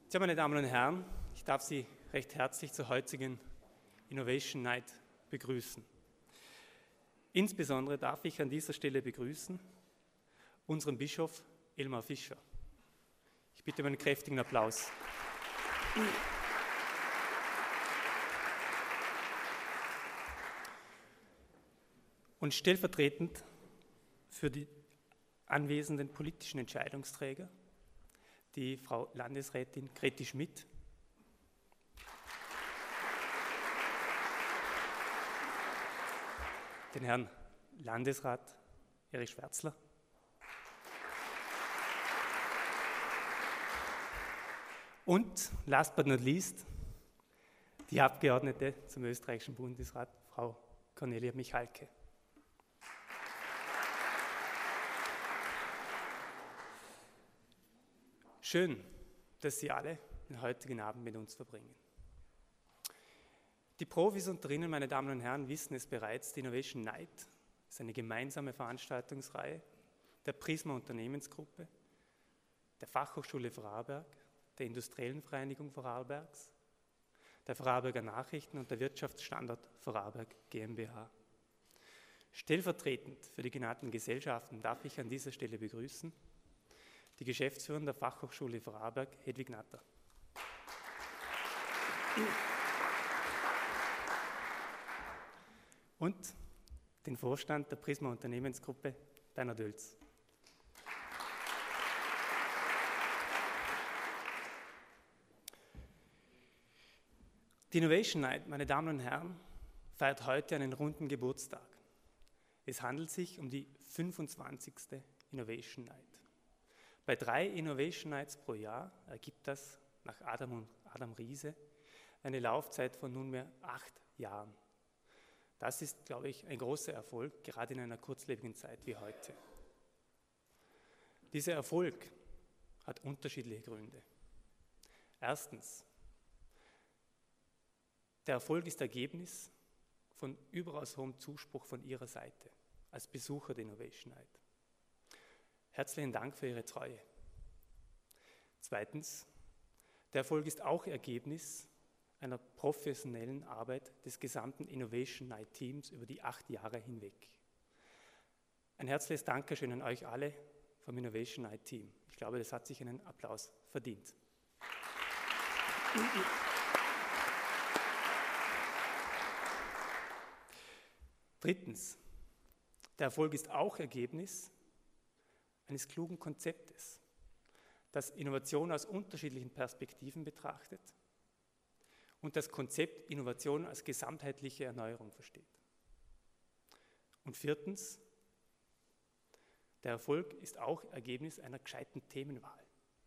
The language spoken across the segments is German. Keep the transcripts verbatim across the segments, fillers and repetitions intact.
Tja, meine Damen und Herren, ich darf Sie recht herzlich zur heutigen Innovation Night begrüßen. Insbesondere darf ich an dieser Stelle begrüßen unseren Bischof Elmar Fischer. Ich bitte um einen kräftigen Applaus. Und stellvertretend für die anwesenden politischen Entscheidungsträger, die Frau Landesrätin Greti Schmidt, den Herrn Landesrat Erich Schwärzler, und last but not least die Abgeordnete zum österreichischen Bundesrat, Frau Cornelia Michalke. Schön, dass Sie alle den heutigen Abend mit uns verbringen. Die Profis unter Ihnen, meine Damen und Herren, wissen es bereits, die Innovation Night ist eine gemeinsame Veranstaltungsreihe der Prisma Unternehmensgruppe, der Fachhochschule Vorarlberg, der Industriellen Vereinigung Vorarlbergs, der Vorarlberger Nachrichten und der Wirtschaftsstandort Vorarlberg GmbH. Stellvertretend für die genannten Gesellschaften darf ich an dieser Stelle begrüßen die Geschäftsführerin der Fachhochschule Vorarlberg, Hedwig Natter. Und den Vorstand der Prisma Unternehmensgruppe, Bernhard Oelz. Die Innovation Night, meine Damen und Herren, feiert heute einen runden Geburtstag. Es handelt sich um die fünfundzwanzigste Innovation Night. Bei drei Innovation Nights pro Jahr ergibt das nach Adam und Adam Riese eine Laufzeit von nunmehr acht Jahren. Das ist, glaube ich, ein großer Erfolg, gerade in einer kurzlebigen Zeit wie heute. Dieser Erfolg hat unterschiedliche Gründe. Erstens, der Erfolg ist Ergebnis von überaus hohem Zuspruch von Ihrer Seite als Besucher der Innovation Night. Herzlichen Dank für Ihre Treue. Zweitens, der Erfolg ist auch Ergebnis einer professionellen Arbeit des gesamten Innovation Night Teams über die acht Jahre hinweg. Ein herzliches Dankeschön an euch alle vom Innovation Night Team. Ich glaube, das hat sich einen Applaus verdient. Drittens, der Erfolg ist auch Ergebnis eines klugen Konzeptes, das Innovation aus unterschiedlichen Perspektiven betrachtet und das Konzept Innovation als gesamtheitliche Erneuerung versteht. Und viertens, der Erfolg ist auch Ergebnis einer gescheiten Themenwahl.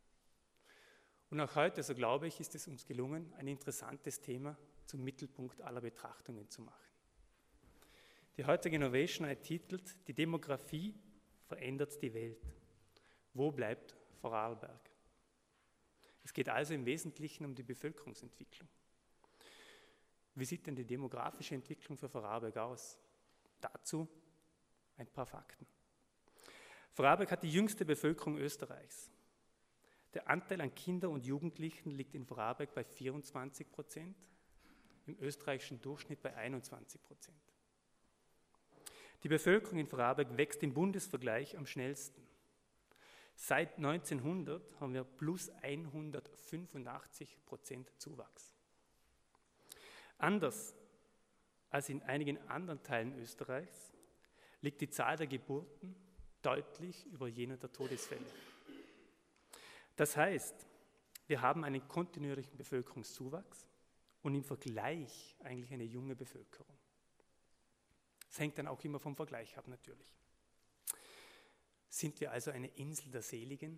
Und auch heute, so glaube ich, ist es uns gelungen, ein interessantes Thema zum Mittelpunkt aller Betrachtungen zu machen. Die heutige Innovation Night titelt "Die Demografie verändert die Welt. Wo bleibt Vorarlberg?" Es geht also im Wesentlichen um die Bevölkerungsentwicklung. Wie sieht denn die demografische Entwicklung für Vorarlberg aus? Dazu ein paar Fakten. Vorarlberg hat die jüngste Bevölkerung Österreichs. Der Anteil an Kindern und Jugendlichen liegt in Vorarlberg bei vierundzwanzig Prozent, im österreichischen Durchschnitt bei einundzwanzig Prozent. Die Bevölkerung in Vorarlberg wächst im Bundesvergleich am schnellsten. Seit neunzehnhundert haben wir plus hundertfünfundachtzig Prozent Zuwachs. Anders als in einigen anderen Teilen Österreichs liegt die Zahl der Geburten deutlich über jener der Todesfälle. Das heißt, wir haben einen kontinuierlichen Bevölkerungszuwachs und im Vergleich eigentlich eine junge Bevölkerung. Das hängt dann auch immer vom Vergleich ab natürlich. Sind wir also eine Insel der Seligen?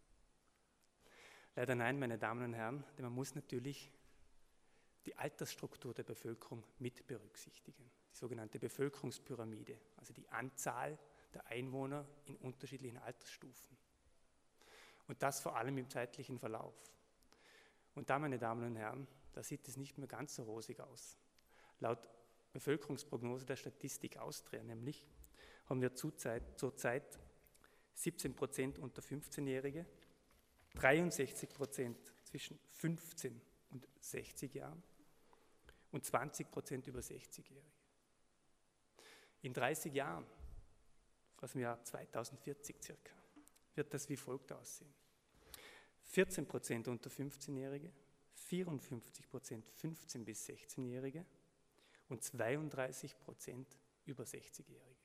Leider nein, meine Damen und Herren, denn man muss natürlich die Altersstruktur der Bevölkerung mit berücksichtigen. Die sogenannte Bevölkerungspyramide, also die Anzahl der Einwohner in unterschiedlichen Altersstufen. Und das vor allem im zeitlichen Verlauf. Und da, meine Damen und Herren, da sieht es nicht mehr ganz so rosig aus. Laut Bevölkerungsprognose der Statistik Austria nämlich haben wir zurzeit, zurzeit siebzehn Prozent unter fünfzehnjährige, dreiundsechzig Prozent zwischen fünfzehn und sechzig Jahren und zwanzig Prozent über sechzig-Jährige. In dreißig Jahren, aus dem Jahr zweitausendvierzig circa, wird das wie folgt aussehen. vierzehn Prozent unter fünfzehn-Jährige, vierundfünfzig Prozent fünfzehn- bis sechzehn-Jährige und zweiunddreißig Prozent über sechzig-Jährige.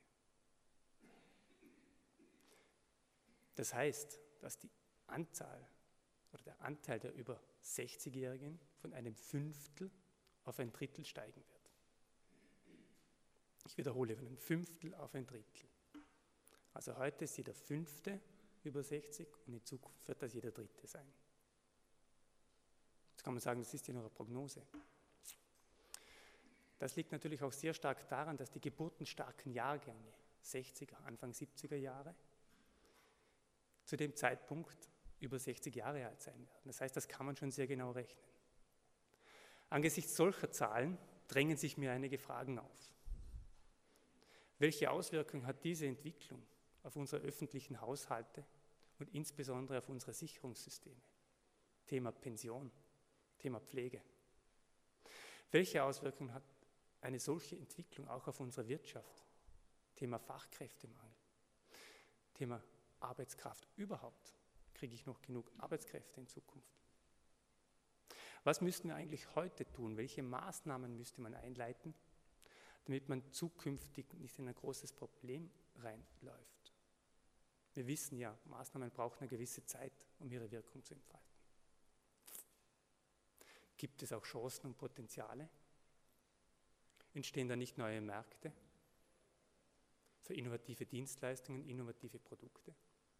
Das heißt, dass die Anzahl oder der Anteil der über sechzig-Jährigen von einem Fünftel auf ein Drittel steigen wird. Ich wiederhole, von einem Fünftel auf ein Drittel. Also heute ist jeder Fünfte über sechzig und in Zukunft wird das jeder Dritte sein. Jetzt kann man sagen, das ist ja nur eine Prognose. Das liegt natürlich auch sehr stark daran, dass die geburtenstarken Jahrgänge, sechziger, Anfang siebziger Jahre, zu dem Zeitpunkt über sechzig Jahre alt sein werden. Das heißt, das kann man schon sehr genau rechnen. Angesichts solcher Zahlen drängen sich mir einige Fragen auf. Welche Auswirkungen hat diese Entwicklung auf unsere öffentlichen Haushalte und insbesondere auf unsere Sicherungssysteme? Thema Pension, Thema Pflege. Welche Auswirkungen hat eine solche Entwicklung auch auf unsere Wirtschaft? Thema Fachkräftemangel, Thema Arbeitskraft überhaupt. Kriege ich noch genug Arbeitskräfte in Zukunft? Was müssten wir eigentlich heute tun? Welche Maßnahmen müsste man einleiten, damit man zukünftig nicht in ein großes Problem reinläuft? Wir wissen ja, Maßnahmen brauchen eine gewisse Zeit, um ihre Wirkung zu entfalten. Gibt es auch Chancen und Potenziale? Entstehen da nicht neue Märkte für innovative Dienstleistungen, innovative Produkte?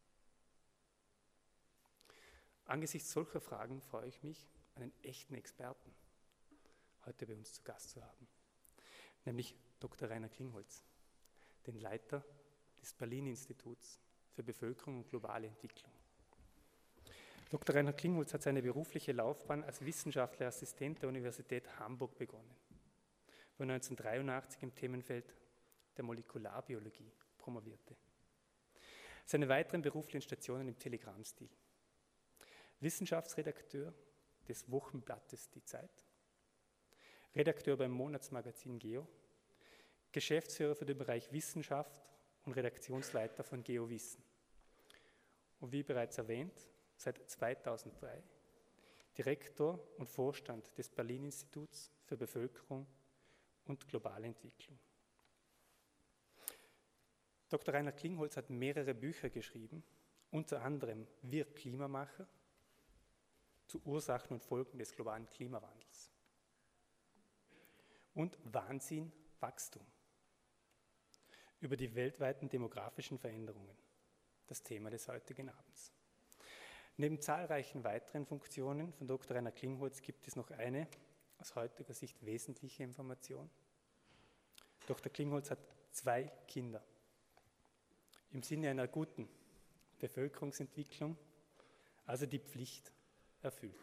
Angesichts solcher Fragen freue ich mich, einen echten Experten heute bei uns zu Gast zu haben, nämlich Doktor Rainer Klingholz, den Leiter des Berlin-Instituts für Bevölkerung und globale Entwicklung. Doktor Rainer Klingholz hat seine berufliche Laufbahn als wissenschaftlicher Assistent der Universität Hamburg begonnen, wo er neunzehnhundertdreiundachtzig im Themenfeld der Molekularbiologie promovierte. Seine weiteren beruflichen Stationen im Telegrammstil. Wissenschaftsredakteur des Wochenblattes Die Zeit, Redakteur beim Monatsmagazin Geo, Geschäftsführer für den Bereich Wissenschaft und Redaktionsleiter von GeoWissen. Und wie bereits erwähnt, seit zweitausenddrei Direktor und Vorstand des Berlin-Instituts für Bevölkerung und globale Entwicklung. Doktor Rainer Klingholz hat mehrere Bücher geschrieben, unter anderem Wir Klimamacher, zu Ursachen und Folgen des globalen Klimawandels. Und Wahnsinn, Wachstum. Über die weltweiten demografischen Veränderungen. Das Thema des heutigen Abends. Neben zahlreichen weiteren Funktionen von Doktor Rainer Klingholz gibt es noch eine aus heutiger Sicht wesentliche Information. Doktor Klingholz hat zwei Kinder. Im Sinne einer guten Bevölkerungsentwicklung, also die Pflicht erfüllt.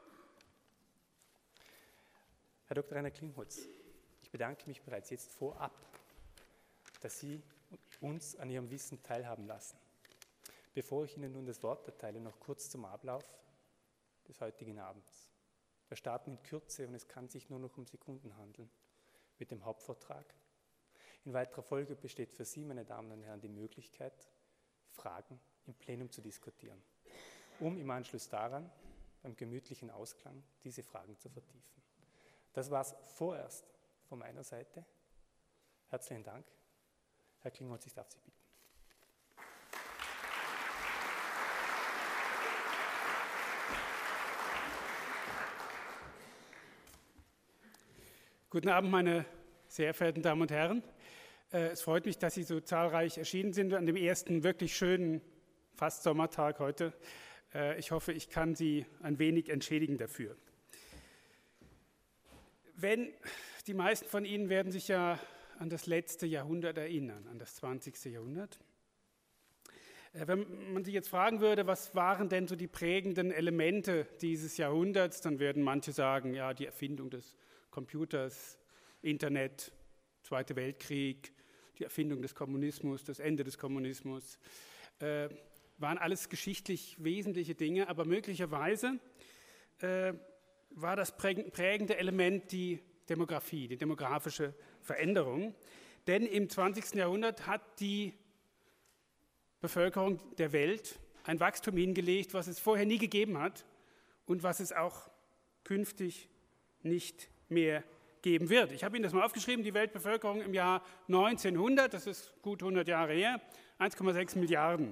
Herr Doktor Rainer Klingholz, ich bedanke mich bereits jetzt vorab, dass Sie uns an Ihrem Wissen teilhaben lassen. Bevor ich Ihnen nun das Wort erteile, noch kurz zum Ablauf des heutigen Abends. Wir starten in Kürze und es kann sich nur noch um Sekunden handeln mit dem Hauptvortrag. In weiterer Folge besteht für Sie, meine Damen und Herren, die Möglichkeit, Fragen im Plenum zu diskutieren, um im Anschluss daran beim gemütlichen Ausklang diese Fragen zu vertiefen. Das war es vorerst von meiner Seite. Herzlichen Dank. Herr Klingholz, ich darf Sie bitten. Guten Abend, meine sehr verehrten Damen und Herren. Es freut mich, dass Sie so zahlreich erschienen sind an dem ersten wirklich schönen, fast Sommertag heute. Ich hoffe, ich kann Sie ein wenig entschädigen dafür. Wenn, die meisten von Ihnen werden sich ja an das letzte Jahrhundert erinnern, an das zwanzigste Jahrhundert. Wenn man sich jetzt fragen würde, was waren denn so die prägenden Elemente dieses Jahrhunderts, dann werden manche sagen, ja, die Erfindung des Computers, Internet, Zweiter Weltkrieg, die Erfindung des Kommunismus, das Ende des Kommunismus, äh, waren alles geschichtlich wesentliche Dinge, aber möglicherweise äh, war das prägende Element die Demografie, die demografische Veränderung. Denn im zwanzigsten Jahrhundert hat die Bevölkerung der Welt ein Wachstum hingelegt, was es vorher nie gegeben hat und was es auch künftig nicht mehr geben wird. Ich habe Ihnen das mal aufgeschrieben, die Weltbevölkerung im Jahr neunzehnhundert, das ist gut hundert Jahre her, eins Komma sechs Milliarden.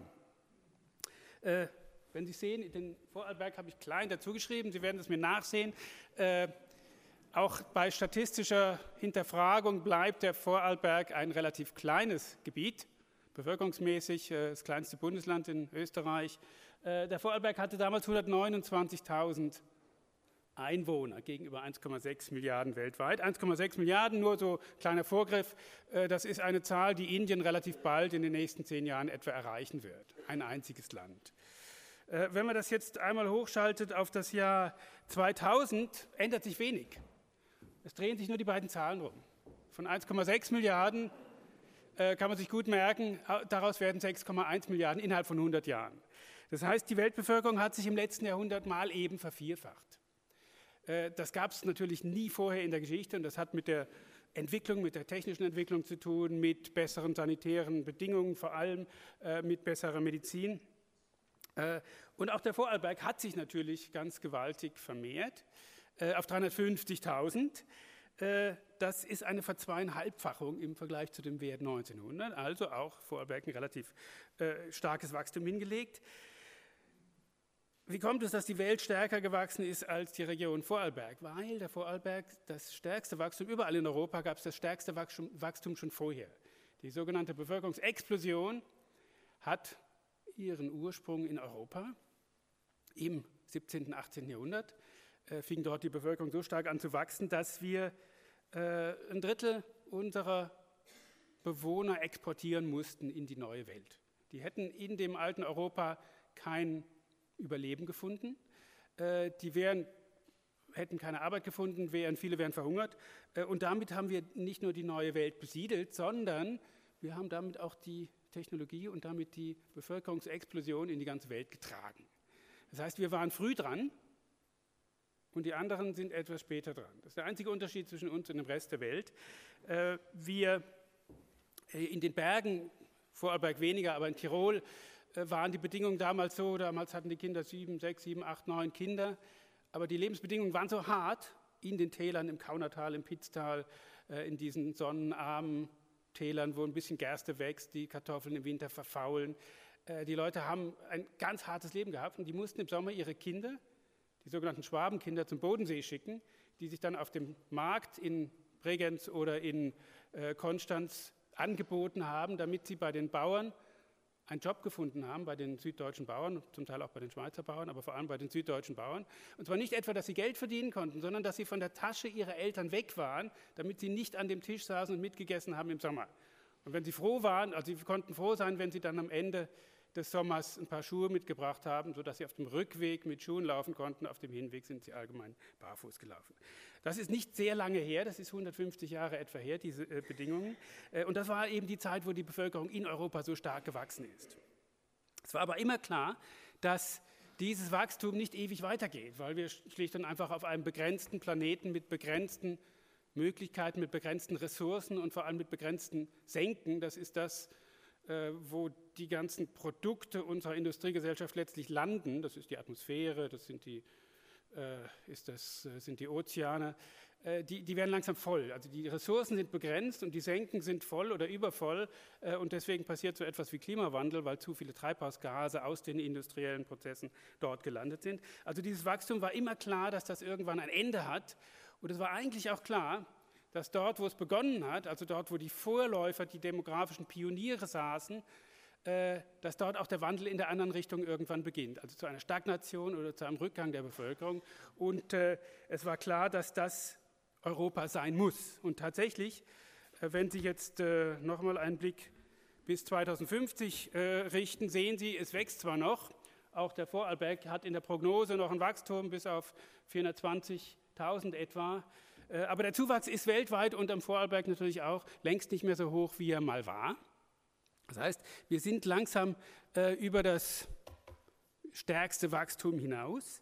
Äh, wenn Sie sehen, den Vorarlberg habe ich klein dazu geschrieben, Sie werden es mir nachsehen. Äh, auch bei statistischer Hinterfragung bleibt der Vorarlberg ein relativ kleines Gebiet, bevölkerungsmäßig äh, das kleinste Bundesland in Österreich. Äh, der Vorarlberg hatte damals hundertneunundzwanzigtausend Einwohner gegenüber eins Komma sechs Milliarden weltweit. eins Komma sechs Milliarden, nur so kleiner Vorgriff, äh, das ist eine Zahl, die Indien relativ bald in den nächsten zehn Jahren etwa erreichen wird. Ein einziges Land. Äh, wenn man das jetzt einmal hochschaltet auf das Jahr zweitausend, ändert sich wenig. Es drehen sich nur die beiden Zahlen rum. Von eins Komma sechs Milliarden äh, kann man sich gut merken, daraus werden sechs Komma eins Milliarden innerhalb von hundert Jahren. Das heißt, die Weltbevölkerung hat sich im letzten Jahrhundert mal eben vervierfacht. Äh, das gab es natürlich nie vorher in der Geschichte und das hat mit der Entwicklung, mit der technischen Entwicklung zu tun, mit besseren sanitären Bedingungen, vor allem äh, mit besserer Medizin. Äh, und auch der Vorarlberg hat sich natürlich ganz gewaltig vermehrt äh, auf dreihundertfünfzigtausend. Das ist eine Verzweieinhalbfachung im Vergleich zu dem Wert neunzehnhundert, also auch Vorarlberg ein relativ äh, starkes Wachstum hingelegt. Wie kommt es, dass die Welt stärker gewachsen ist als die Region Vorarlberg? Weil der Vorarlberg das stärkste Wachstum, überall in Europa gab es das stärkste Wachstum, Wachstum schon vorher. Die sogenannte Bevölkerungsexplosion hat ihren Ursprung in Europa im siebzehnten, achtzehnten Jahrhundert. Äh, fing dort die Bevölkerung so stark an zu wachsen, dass wir äh, ein Drittel unserer Bewohner exportieren mussten in die neue Welt. Die hätten in dem alten Europa kein Überleben gefunden. Äh, die wären, hätten keine Arbeit gefunden, wären, viele wären verhungert. Äh, und damit haben wir nicht nur die neue Welt besiedelt, sondern wir haben damit auch die Technologie und damit die Bevölkerungsexplosion in die ganze Welt getragen. Das heißt, wir waren früh dran. Und die anderen sind etwas später dran. Das ist der einzige Unterschied zwischen uns und dem Rest der Welt. Wir in den Bergen, Vorarlberg weniger, aber in Tirol waren die Bedingungen damals so, damals hatten die Kinder sieben, sechs, sieben, acht, neun Kinder, aber die Lebensbedingungen waren so hart in den Tälern, im Kaunertal, im Pitztal, in diesen sonnenarmen Tälern, wo ein bisschen Gerste wächst, die Kartoffeln im Winter verfaulen. Die Leute haben ein ganz hartes Leben gehabt und die mussten im Sommer ihre Kinder, die sogenannten Schwabenkinder, zum Bodensee schicken, die sich dann auf dem Markt in Bregenz oder in äh, Konstanz angeboten haben, damit sie bei den Bauern einen Job gefunden haben, bei den süddeutschen Bauern, zum Teil auch bei den Schweizer Bauern, aber vor allem bei den süddeutschen Bauern. Und zwar nicht etwa, dass sie Geld verdienen konnten, sondern dass sie von der Tasche ihrer Eltern weg waren, damit sie nicht an dem Tisch saßen und mitgegessen haben im Sommer. Und wenn sie froh waren, also sie konnten froh sein, wenn sie dann am Ende des Sommers ein paar Schuhe mitgebracht haben, sodass sie auf dem Rückweg mit Schuhen laufen konnten, auf dem Hinweg sind sie allgemein barfuß gelaufen. Das ist nicht sehr lange her, das ist hundertfünfzig Jahre etwa her, diese äh, Bedingungen. Äh, und das war eben die Zeit, wo die Bevölkerung in Europa so stark gewachsen ist. Es war aber immer klar, dass dieses Wachstum nicht ewig weitergeht, weil wir schlicht und einfach auf einem begrenzten Planeten mit begrenzten Möglichkeiten, mit begrenzten Ressourcen und vor allem mit begrenzten Senken, das ist das, wo die ganzen Produkte unserer Industriegesellschaft letztlich landen, das ist die Atmosphäre, das sind die, äh, ist das, sind die Ozeane, äh, die, die werden langsam voll. Also die Ressourcen sind begrenzt und die Senken sind voll oder übervoll äh, und deswegen passiert so etwas wie Klimawandel, weil zu viele Treibhausgase aus den industriellen Prozessen dort gelandet sind. Also dieses Wachstum war immer klar, dass das irgendwann ein Ende hat und es war eigentlich auch klar, dass dort, wo es begonnen hat, also dort, wo die Vorläufer, die demografischen Pioniere saßen, äh, dass dort auch der Wandel in der anderen Richtung irgendwann beginnt, also zu einer Stagnation oder zu einem Rückgang der Bevölkerung. Und äh, es war klar, dass das Europa sein muss. Und tatsächlich, äh, wenn Sie jetzt äh, nochmal einen Blick bis zweitausendfünfzig äh, richten, sehen Sie, es wächst zwar noch, auch der Vorarlberg hat in der Prognose noch ein Wachstum bis auf vierhundertzwanzigtausend etwa, aber der Zuwachs ist weltweit und am Vorarlberg natürlich auch längst nicht mehr so hoch, wie er mal war. Das heißt, wir sind langsam äh, über das stärkste Wachstum hinaus.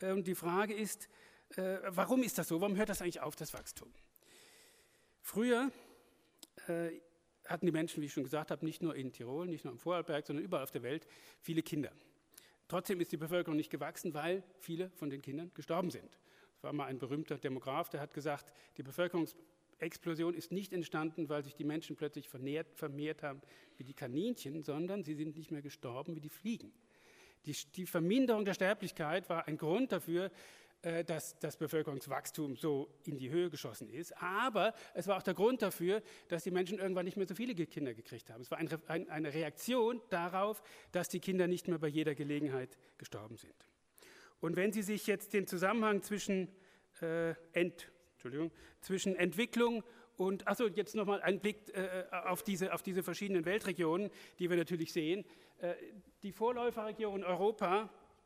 Und die Frage ist, äh, warum ist das so? Warum hört das eigentlich auf, das Wachstum? Früher äh, hatten die Menschen, wie ich schon gesagt habe, nicht nur in Tirol, nicht nur im Vorarlberg, sondern überall auf der Welt viele Kinder. Trotzdem ist die Bevölkerung nicht gewachsen, weil viele von den Kindern gestorben sind. Es war mal ein berühmter Demograf, der hat gesagt, die Bevölkerungsexplosion ist nicht entstanden, weil sich die Menschen plötzlich vernährt, vermehrt haben wie die Kaninchen, sondern sie sind nicht mehr gestorben wie die Fliegen. Die, die Verminderung der Sterblichkeit war ein Grund dafür, dass das Bevölkerungswachstum so in die Höhe geschossen ist. Aber es war auch der Grund dafür, dass die Menschen irgendwann nicht mehr so viele Kinder gekriegt haben. Es war ein, ein, eine Reaktion darauf, dass die Kinder nicht mehr bei jeder Gelegenheit gestorben sind. Und wenn Sie sich jetzt den Zusammenhang zwischen, äh, Ent, Entschuldigung, zwischen Entwicklung und, achso, jetzt nochmal ein Blick äh, auf, diese, auf diese verschiedenen Weltregionen, die wir natürlich sehen. Äh, die Vorläuferregion Europa,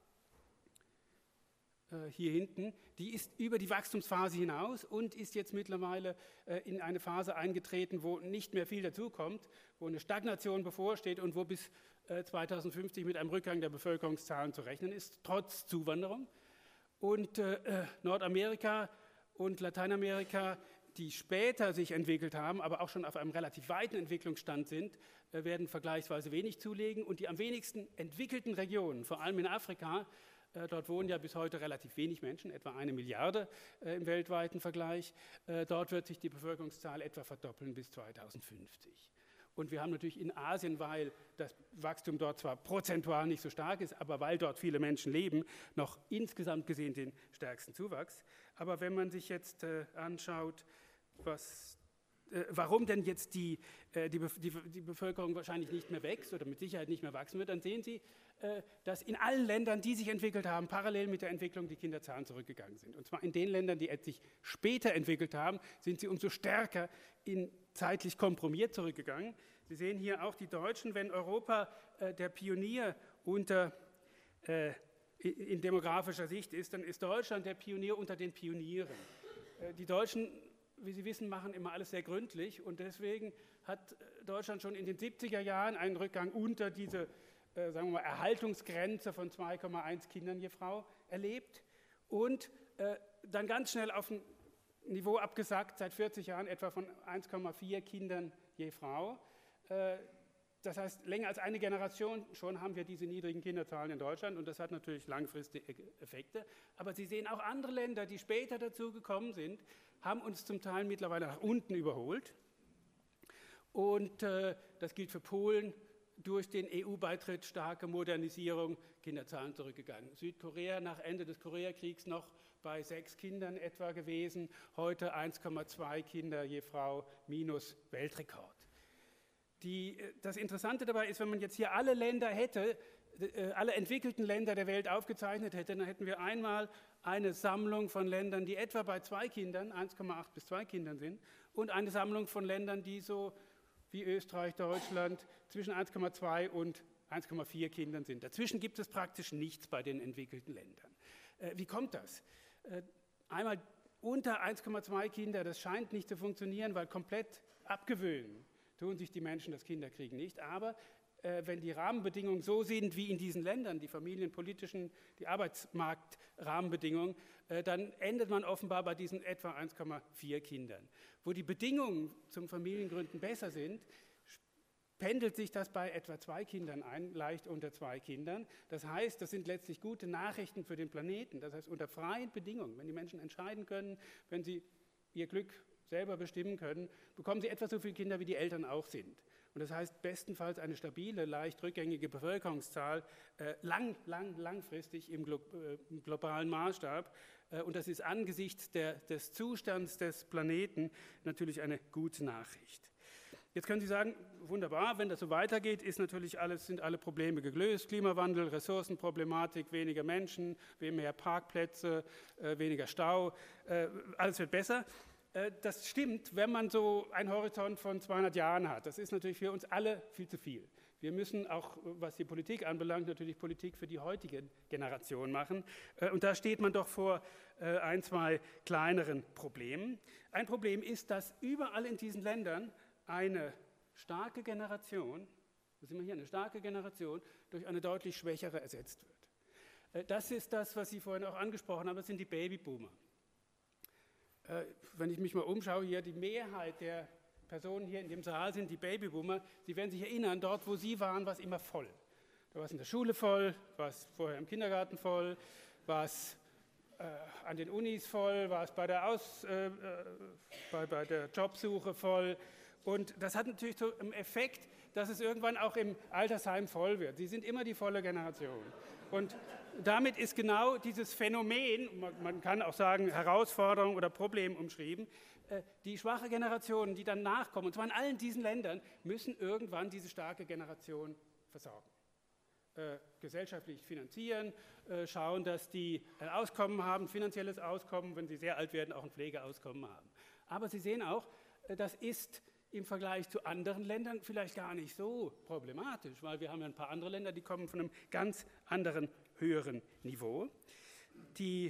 hier hinten, die ist über die Wachstumsphase hinaus und ist jetzt mittlerweile äh, in eine Phase eingetreten, wo nicht mehr viel dazukommt, wo eine Stagnation bevorsteht und wo bis äh, zweitausendfünfzig mit einem Rückgang der Bevölkerungszahlen zu rechnen ist, trotz Zuwanderung. Und äh, Nordamerika und Lateinamerika, die später sich entwickelt haben, aber auch schon auf einem relativ weiten Entwicklungsstand sind, äh, werden vergleichsweise wenig zulegen. Und die am wenigsten entwickelten Regionen, vor allem in Afrika, dort wohnen ja bis heute relativ wenig Menschen, etwa eine Milliarde äh, im weltweiten Vergleich. Äh, dort wird sich die Bevölkerungszahl etwa verdoppeln bis zweitausendfünfzig. Und wir haben natürlich in Asien, weil das Wachstum dort zwar prozentual nicht so stark ist, aber weil dort viele Menschen leben, noch insgesamt gesehen den stärksten Zuwachs. Aber wenn man sich jetzt äh, anschaut, was, äh, warum denn jetzt die, äh, die, die, die Bevölkerung wahrscheinlich nicht mehr wächst oder mit Sicherheit nicht mehr wachsen wird, dann sehen Sie, dass in allen Ländern, die sich entwickelt haben, parallel mit der Entwicklung die Kinderzahlen zurückgegangen sind. Und zwar in den Ländern, die sich später entwickelt haben, sind sie umso stärker in zeitlich komprimiert zurückgegangen. Sie sehen hier auch die Deutschen, wenn Europa äh, der Pionier unter, äh, in demografischer Sicht ist, dann ist Deutschland der Pionier unter den Pionieren. Äh, die Deutschen, wie Sie wissen, machen immer alles sehr gründlich und deswegen hat Deutschland schon in den siebziger Jahren einen Rückgang unter diese Äh, sagen wir mal, Erhaltungsgrenze von zwei Komma eins Kindern je Frau erlebt und äh, dann ganz schnell auf ein Niveau abgesackt, seit vierzig Jahren etwa von eins Komma vier Kindern je Frau. Äh, das heißt, länger als eine Generation schon haben wir diese niedrigen Kinderzahlen in Deutschland und das hat natürlich langfristige Effekte. Aber Sie sehen auch andere Länder, die später dazu gekommen sind, haben uns zum Teil mittlerweile nach unten überholt. Und äh, das gilt für Polen, durch den E U-Beitritt starke Modernisierung, Kinderzahlen zurückgegangen. Südkorea nach Ende des Koreakriegs noch bei sechs Kindern etwa gewesen, heute eins Komma zwei Kinder je Frau, minus Weltrekord. Die, das Interessante dabei ist, wenn man jetzt hier alle Länder hätte, alle entwickelten Länder der Welt aufgezeichnet hätte, dann hätten wir einmal eine Sammlung von Ländern, die etwa bei zwei Kindern, eins Komma acht bis zwei Kindern sind, und eine Sammlung von Ländern, die so wie Österreich, Deutschland, zwischen eins Komma zwei und eins Komma vier Kindern sind. Dazwischen gibt es praktisch nichts bei den entwickelten Ländern. Äh, wie kommt das? Äh, einmal unter eins Komma zwei Kinder, das scheint nicht zu funktionieren, weil komplett abgewöhnen tun sich die Menschen das Kinderkriegen nicht. Aber äh, wenn die Rahmenbedingungen so sind wie in diesen Ländern, die familienpolitischen, die Arbeitsmarktrahmenbedingungen, äh, dann endet man offenbar bei diesen etwa eins Komma vier Kindern. Wo die Bedingungen zum Familiengründen besser sind, pendelt sich das bei etwa zwei Kindern ein, leicht unter zwei Kindern. Das heißt, das sind letztlich gute Nachrichten für den Planeten. Das heißt, unter freien Bedingungen, wenn die Menschen entscheiden können, wenn sie ihr Glück selber bestimmen können, bekommen sie etwa so viele Kinder, wie die Eltern auch sind. Und das heißt, bestenfalls eine stabile, leicht rückgängige Bevölkerungszahl, äh, lang, lang, langfristig im, glo äh, im globalen Maßstab. Äh, und das ist angesichts der, des Zustands des Planeten natürlich eine gute Nachricht. Jetzt können Sie sagen, wunderbar, wenn das so weitergeht, ist natürlich alles, sind alle Probleme gelöst. Klimawandel, Ressourcenproblematik, weniger Menschen, mehr Parkplätze, äh, weniger Stau, äh, alles wird besser. Das stimmt, wenn man so einen Horizont von zweihundert Jahren hat. Das ist natürlich für uns alle viel zu viel. Wir müssen auch, was die Politik anbelangt, natürlich Politik für die heutige Generation machen. Und da steht man doch vor ein, zwei kleineren Problemen. Ein Problem ist, dass überall in diesen Ländern eine starke Generation, da sind wir hier, eine starke Generation, durch eine deutlich schwächere ersetzt wird. Das ist das, was Sie vorhin auch angesprochen haben, das sind die Babyboomer. Wenn ich mich mal umschaue, hier die Mehrheit der Personen hier in dem Saal sind die Babyboomer. Sie werden sich erinnern, dort wo Sie waren, war es immer voll. Da war es in der Schule voll, war es vorher im Kindergarten voll, war es äh, an den Unis voll, war es bei der, Aus, äh, bei, bei der Jobsuche voll. Und das hat natürlich so einen Effekt, dass es irgendwann auch im Altersheim voll wird. Sie sind immer die volle Generation. Und damit ist genau dieses Phänomen, man kann auch sagen Herausforderung oder Problem umschrieben, die schwache Generation, die dann nachkommen, und zwar in allen diesen Ländern, müssen irgendwann diese starke Generation versorgen. Äh, gesellschaftlich finanzieren, äh, schauen, dass die ein Auskommen haben, finanzielles Auskommen, wenn sie sehr alt werden, auch ein Pflegeauskommen haben. Aber Sie sehen auch, äh, das ist im Vergleich zu anderen Ländern vielleicht gar nicht so problematisch, weil wir haben ja ein paar andere Länder, die kommen von einem ganz anderen, höheren Niveau. Die,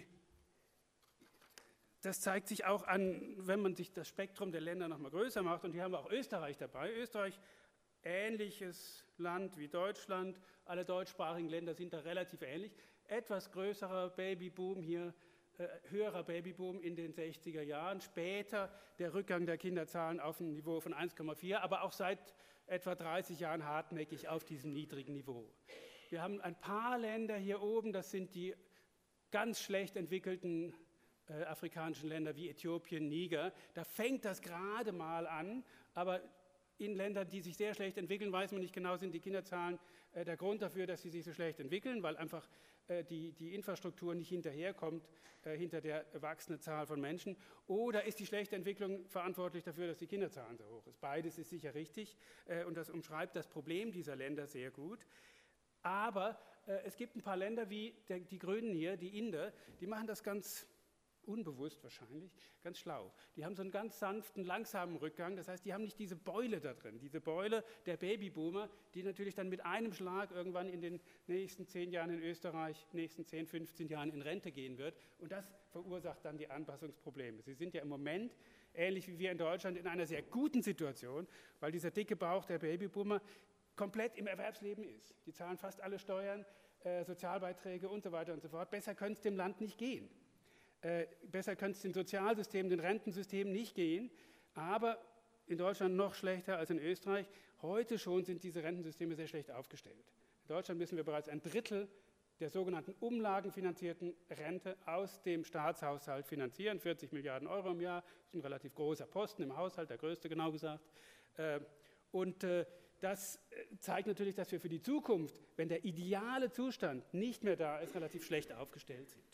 das zeigt sich auch an, wenn man sich das Spektrum der Länder noch mal größer macht, und hier haben wir auch Österreich dabei. Österreich, ähnliches Land wie Deutschland, alle deutschsprachigen Länder sind da relativ ähnlich. Etwas größerer Babyboom hier, äh, höherer Babyboom in den sechziger Jahren, später der Rückgang der Kinderzahlen auf ein Niveau von eins Komma vier, aber auch seit etwa dreißig Jahren hartnäckig auf diesem niedrigen Niveau. Wir haben ein paar Länder hier oben, das sind die ganz schlecht entwickelten äh, afrikanischen Länder wie Äthiopien, Niger. Da fängt das gerade mal an, aber in Ländern, die sich sehr schlecht entwickeln, weiß man nicht genau, sind die Kinderzahlen äh, der Grund dafür, dass sie sich so schlecht entwickeln, weil einfach äh, die, die Infrastruktur nicht hinterherkommt, äh, hinter der wachsenden Zahl von Menschen. Oder ist die schlechte Entwicklung verantwortlich dafür, dass die Kinderzahlen so hoch sind? Beides ist sicher richtig äh, und das umschreibt das Problem dieser Länder sehr gut. Aber äh, es gibt ein paar Länder wie der, die Grünen hier, die Inder, die machen das ganz unbewusst wahrscheinlich, ganz schlau. Die haben so einen ganz sanften, langsamen Rückgang, das heißt, die haben nicht diese Beule da drin, diese Beule der Babyboomer, die natürlich dann mit einem Schlag irgendwann in den nächsten zehn Jahren in Österreich, nächsten zehn, fünfzehn Jahren in Rente gehen wird, und das verursacht dann die Anpassungsprobleme. Sie sind ja im Moment, ähnlich wie wir in Deutschland, in einer sehr guten Situation, weil dieser dicke Bauch der Babyboomer komplett im Erwerbsleben ist. Die zahlen fast alle Steuern, äh, Sozialbeiträge und so weiter und so fort. Besser könnte es dem Land nicht gehen. Äh, besser könnte es den Sozialsystemen, den Rentensystemen nicht gehen, aber in Deutschland noch schlechter als in Österreich. Heute schon sind diese Rentensysteme sehr schlecht aufgestellt. In Deutschland müssen wir bereits ein Drittel der sogenannten umlagenfinanzierten Rente aus dem Staatshaushalt finanzieren, vierzig Milliarden Euro im Jahr, das ist ein relativ großer Posten im Haushalt, der größte genau gesagt. Äh, und äh, das zeigt natürlich, dass wir für die Zukunft, wenn der ideale Zustand nicht mehr da ist, relativ schlecht aufgestellt sind.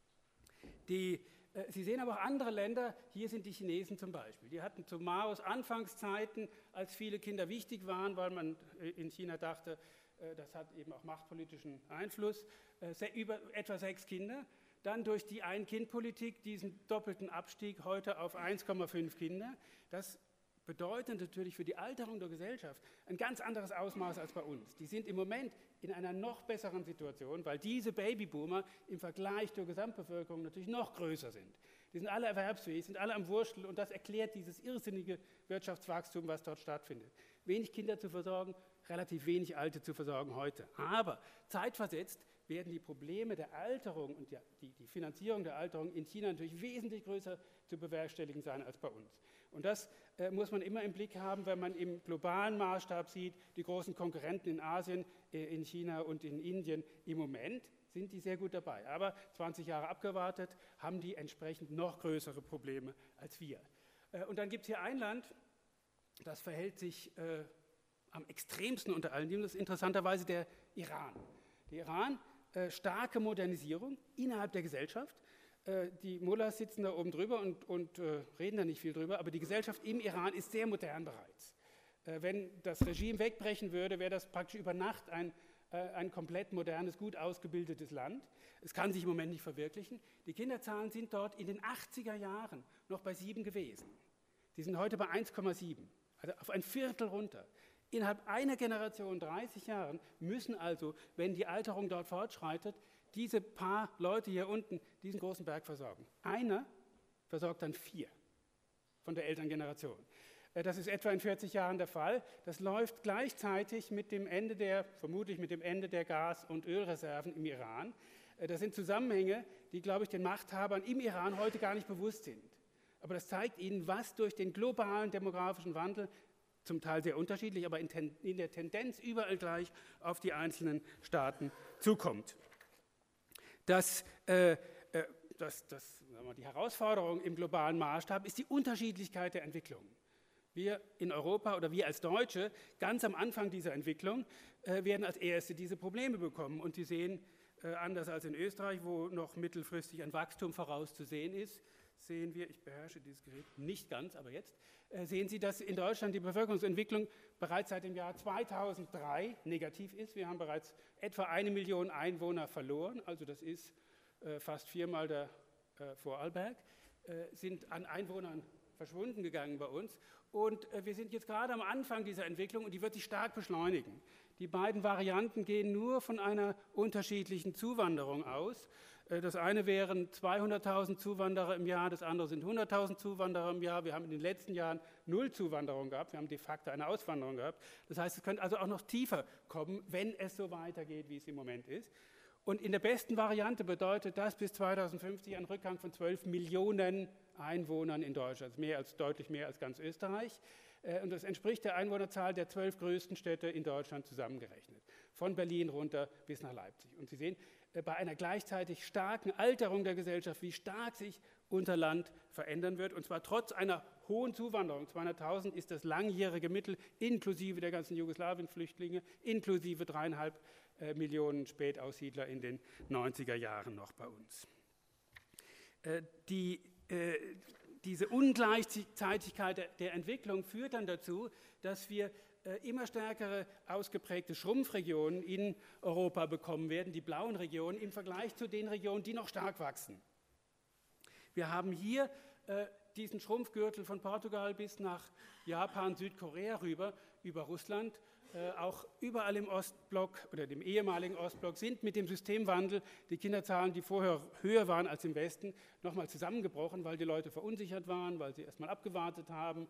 Die, äh, Sie sehen aber auch andere Länder, hier sind die Chinesen zum Beispiel. Die hatten zu Maos Anfangszeiten, als viele Kinder wichtig waren, weil man äh, in China dachte, äh, das hat eben auch machtpolitischen Einfluss, äh, über etwa sechs Kinder. Dann durch die Ein-Kind-Politik diesen doppelten Abstieg heute auf eins Komma fünf Kinder. Das bedeutet natürlich für die Alterung der Gesellschaft ein ganz anderes Ausmaß als bei uns. Die sind im Moment in einer noch besseren Situation, weil diese Babyboomer im Vergleich zur Gesamtbevölkerung natürlich noch größer sind. Die sind alle erwerbsfähig, sind alle am Wursteln, und das erklärt dieses irrsinnige Wirtschaftswachstum, was dort stattfindet. Wenig Kinder zu versorgen, relativ wenig Alte zu versorgen heute. Aber zeitversetzt werden die Probleme der Alterung und die, die Finanzierung der Alterung in China natürlich wesentlich größer zu bewerkstelligen sein als bei uns. Und das äh, muss man immer im Blick haben, wenn man im globalen Maßstab sieht, die großen Konkurrenten in Asien, äh, in China und in Indien. Im Moment sind die sehr gut dabei. Aber zwanzig Jahre abgewartet, haben die entsprechend noch größere Probleme als wir. Äh, und dann gibt es hier ein Land, das verhält sich äh, am extremsten unter allen, das ist interessanterweise der Iran. Der Iran, äh, starke Modernisierung innerhalb der Gesellschaft. Die Mullahs sitzen da oben drüber und, und äh, reden da nicht viel drüber, aber die Gesellschaft im Iran ist sehr modern bereits. Äh, wenn das Regime wegbrechen würde, wäre das praktisch über Nacht ein, äh, ein komplett modernes, gut ausgebildetes Land. Es kann sich im Moment nicht verwirklichen. Die Kinderzahlen sind dort in den achtziger Jahren noch bei sieben gewesen. Die sind heute bei eins Komma sieben, also auf ein Viertel runter. Innerhalb einer Generation, dreißig Jahren, müssen also, wenn die Alterung dort fortschreitet, diese paar Leute hier unten diesen großen Berg versorgen. Einer versorgt dann vier von der Elterngeneration. Das ist etwa in vierzig Jahren der Fall. Das läuft gleichzeitig mit dem Ende der, vermutlich mit dem Ende der Gas- und Ölreserven im Iran. Das sind Zusammenhänge, die, glaube ich, den Machthabern im Iran heute gar nicht bewusst sind. Aber das zeigt ihnen, was durch den globalen demografischen Wandel, zum Teil sehr unterschiedlich, aber in, ten, in der Tendenz überall gleich auf die einzelnen Staaten zukommt. Das, äh, äh, das, das, sagen wir, die Herausforderung im globalen Maßstab ist die Unterschiedlichkeit der Entwicklung. Wir in Europa oder wir als Deutsche, ganz am Anfang dieser Entwicklung, äh, werden als Erste diese Probleme bekommen. Und Sie sehen, äh, anders als in Österreich, wo noch mittelfristig ein Wachstum vorauszusehen ist, sehen wir, ich beherrsche dieses Gerät nicht ganz, aber jetzt, äh, sehen Sie, dass in Deutschland die Bevölkerungsentwicklung bereits seit dem Jahr zweitausenddrei negativ ist. Wir haben bereits etwa eine Million Einwohner verloren, also das ist äh, fast viermal der äh, Vorarlberg, äh, sind an Einwohnern verschwunden gegangen bei uns. Und äh, wir sind jetzt gerade am Anfang dieser Entwicklung und die wird sich stark beschleunigen. Die beiden Varianten gehen nur von einer unterschiedlichen Zuwanderung aus. Das eine wären zweihunderttausend Zuwanderer im Jahr, das andere sind hunderttausend Zuwanderer im Jahr. Wir haben in den letzten Jahren null Zuwanderung gehabt, wir haben de facto eine Auswanderung gehabt. Das heißt, es könnte also auch noch tiefer kommen, wenn es so weitergeht, wie es im Moment ist. Und in der besten Variante bedeutet das bis zweitausendfünfzig ein Rückgang von zwölf Millionen Einwohnern in Deutschland, mehr als, deutlich mehr als ganz Österreich. Und das entspricht der Einwohnerzahl der zwölf größten Städte in Deutschland zusammengerechnet, von Berlin runter bis nach Leipzig. Und Sie sehen, bei einer gleichzeitig starken Alterung der Gesellschaft, wie stark sich unser Land verändern wird, und zwar trotz einer hohen Zuwanderung. zweihunderttausend ist das langjährige Mittel, inklusive der ganzen Jugoslawien-Flüchtlinge, inklusive dreieinhalb äh, Millionen Spätaussiedler in den neunziger Jahren noch bei uns. Äh, die, äh, diese Ungleichzeitigkeit der, der Entwicklung führt dann dazu, dass wir immer stärkere ausgeprägte Schrumpfregionen in Europa bekommen werden, die blauen Regionen, im Vergleich zu den Regionen, die noch stark wachsen. Wir haben hier äh, diesen Schrumpfgürtel von Portugal bis nach Japan, Südkorea rüber, über Russland, äh, auch überall im Ostblock oder dem ehemaligen Ostblock sind mit dem Systemwandel die Kinderzahlen, die vorher höher waren als im Westen, nochmal zusammengebrochen, weil die Leute verunsichert waren, weil sie erstmal abgewartet haben.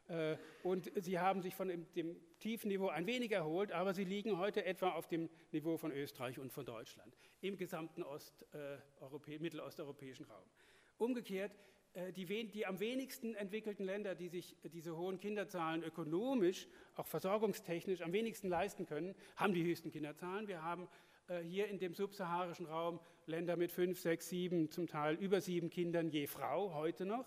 Und sie haben sich von dem, dem tiefen Niveau ein wenig erholt, aber sie liegen heute etwa auf dem Niveau von Österreich und von Deutschland im gesamten Ost, äh, mittelosteuropäischen Raum. Umgekehrt, äh, die, die am wenigsten entwickelten Länder, die sich diese hohen Kinderzahlen ökonomisch, auch versorgungstechnisch am wenigsten leisten können, haben die höchsten Kinderzahlen. Wir haben äh, hier in dem subsaharischen Raum Länder mit fünf, sechs, sieben, zum Teil über sieben Kindern je Frau heute noch.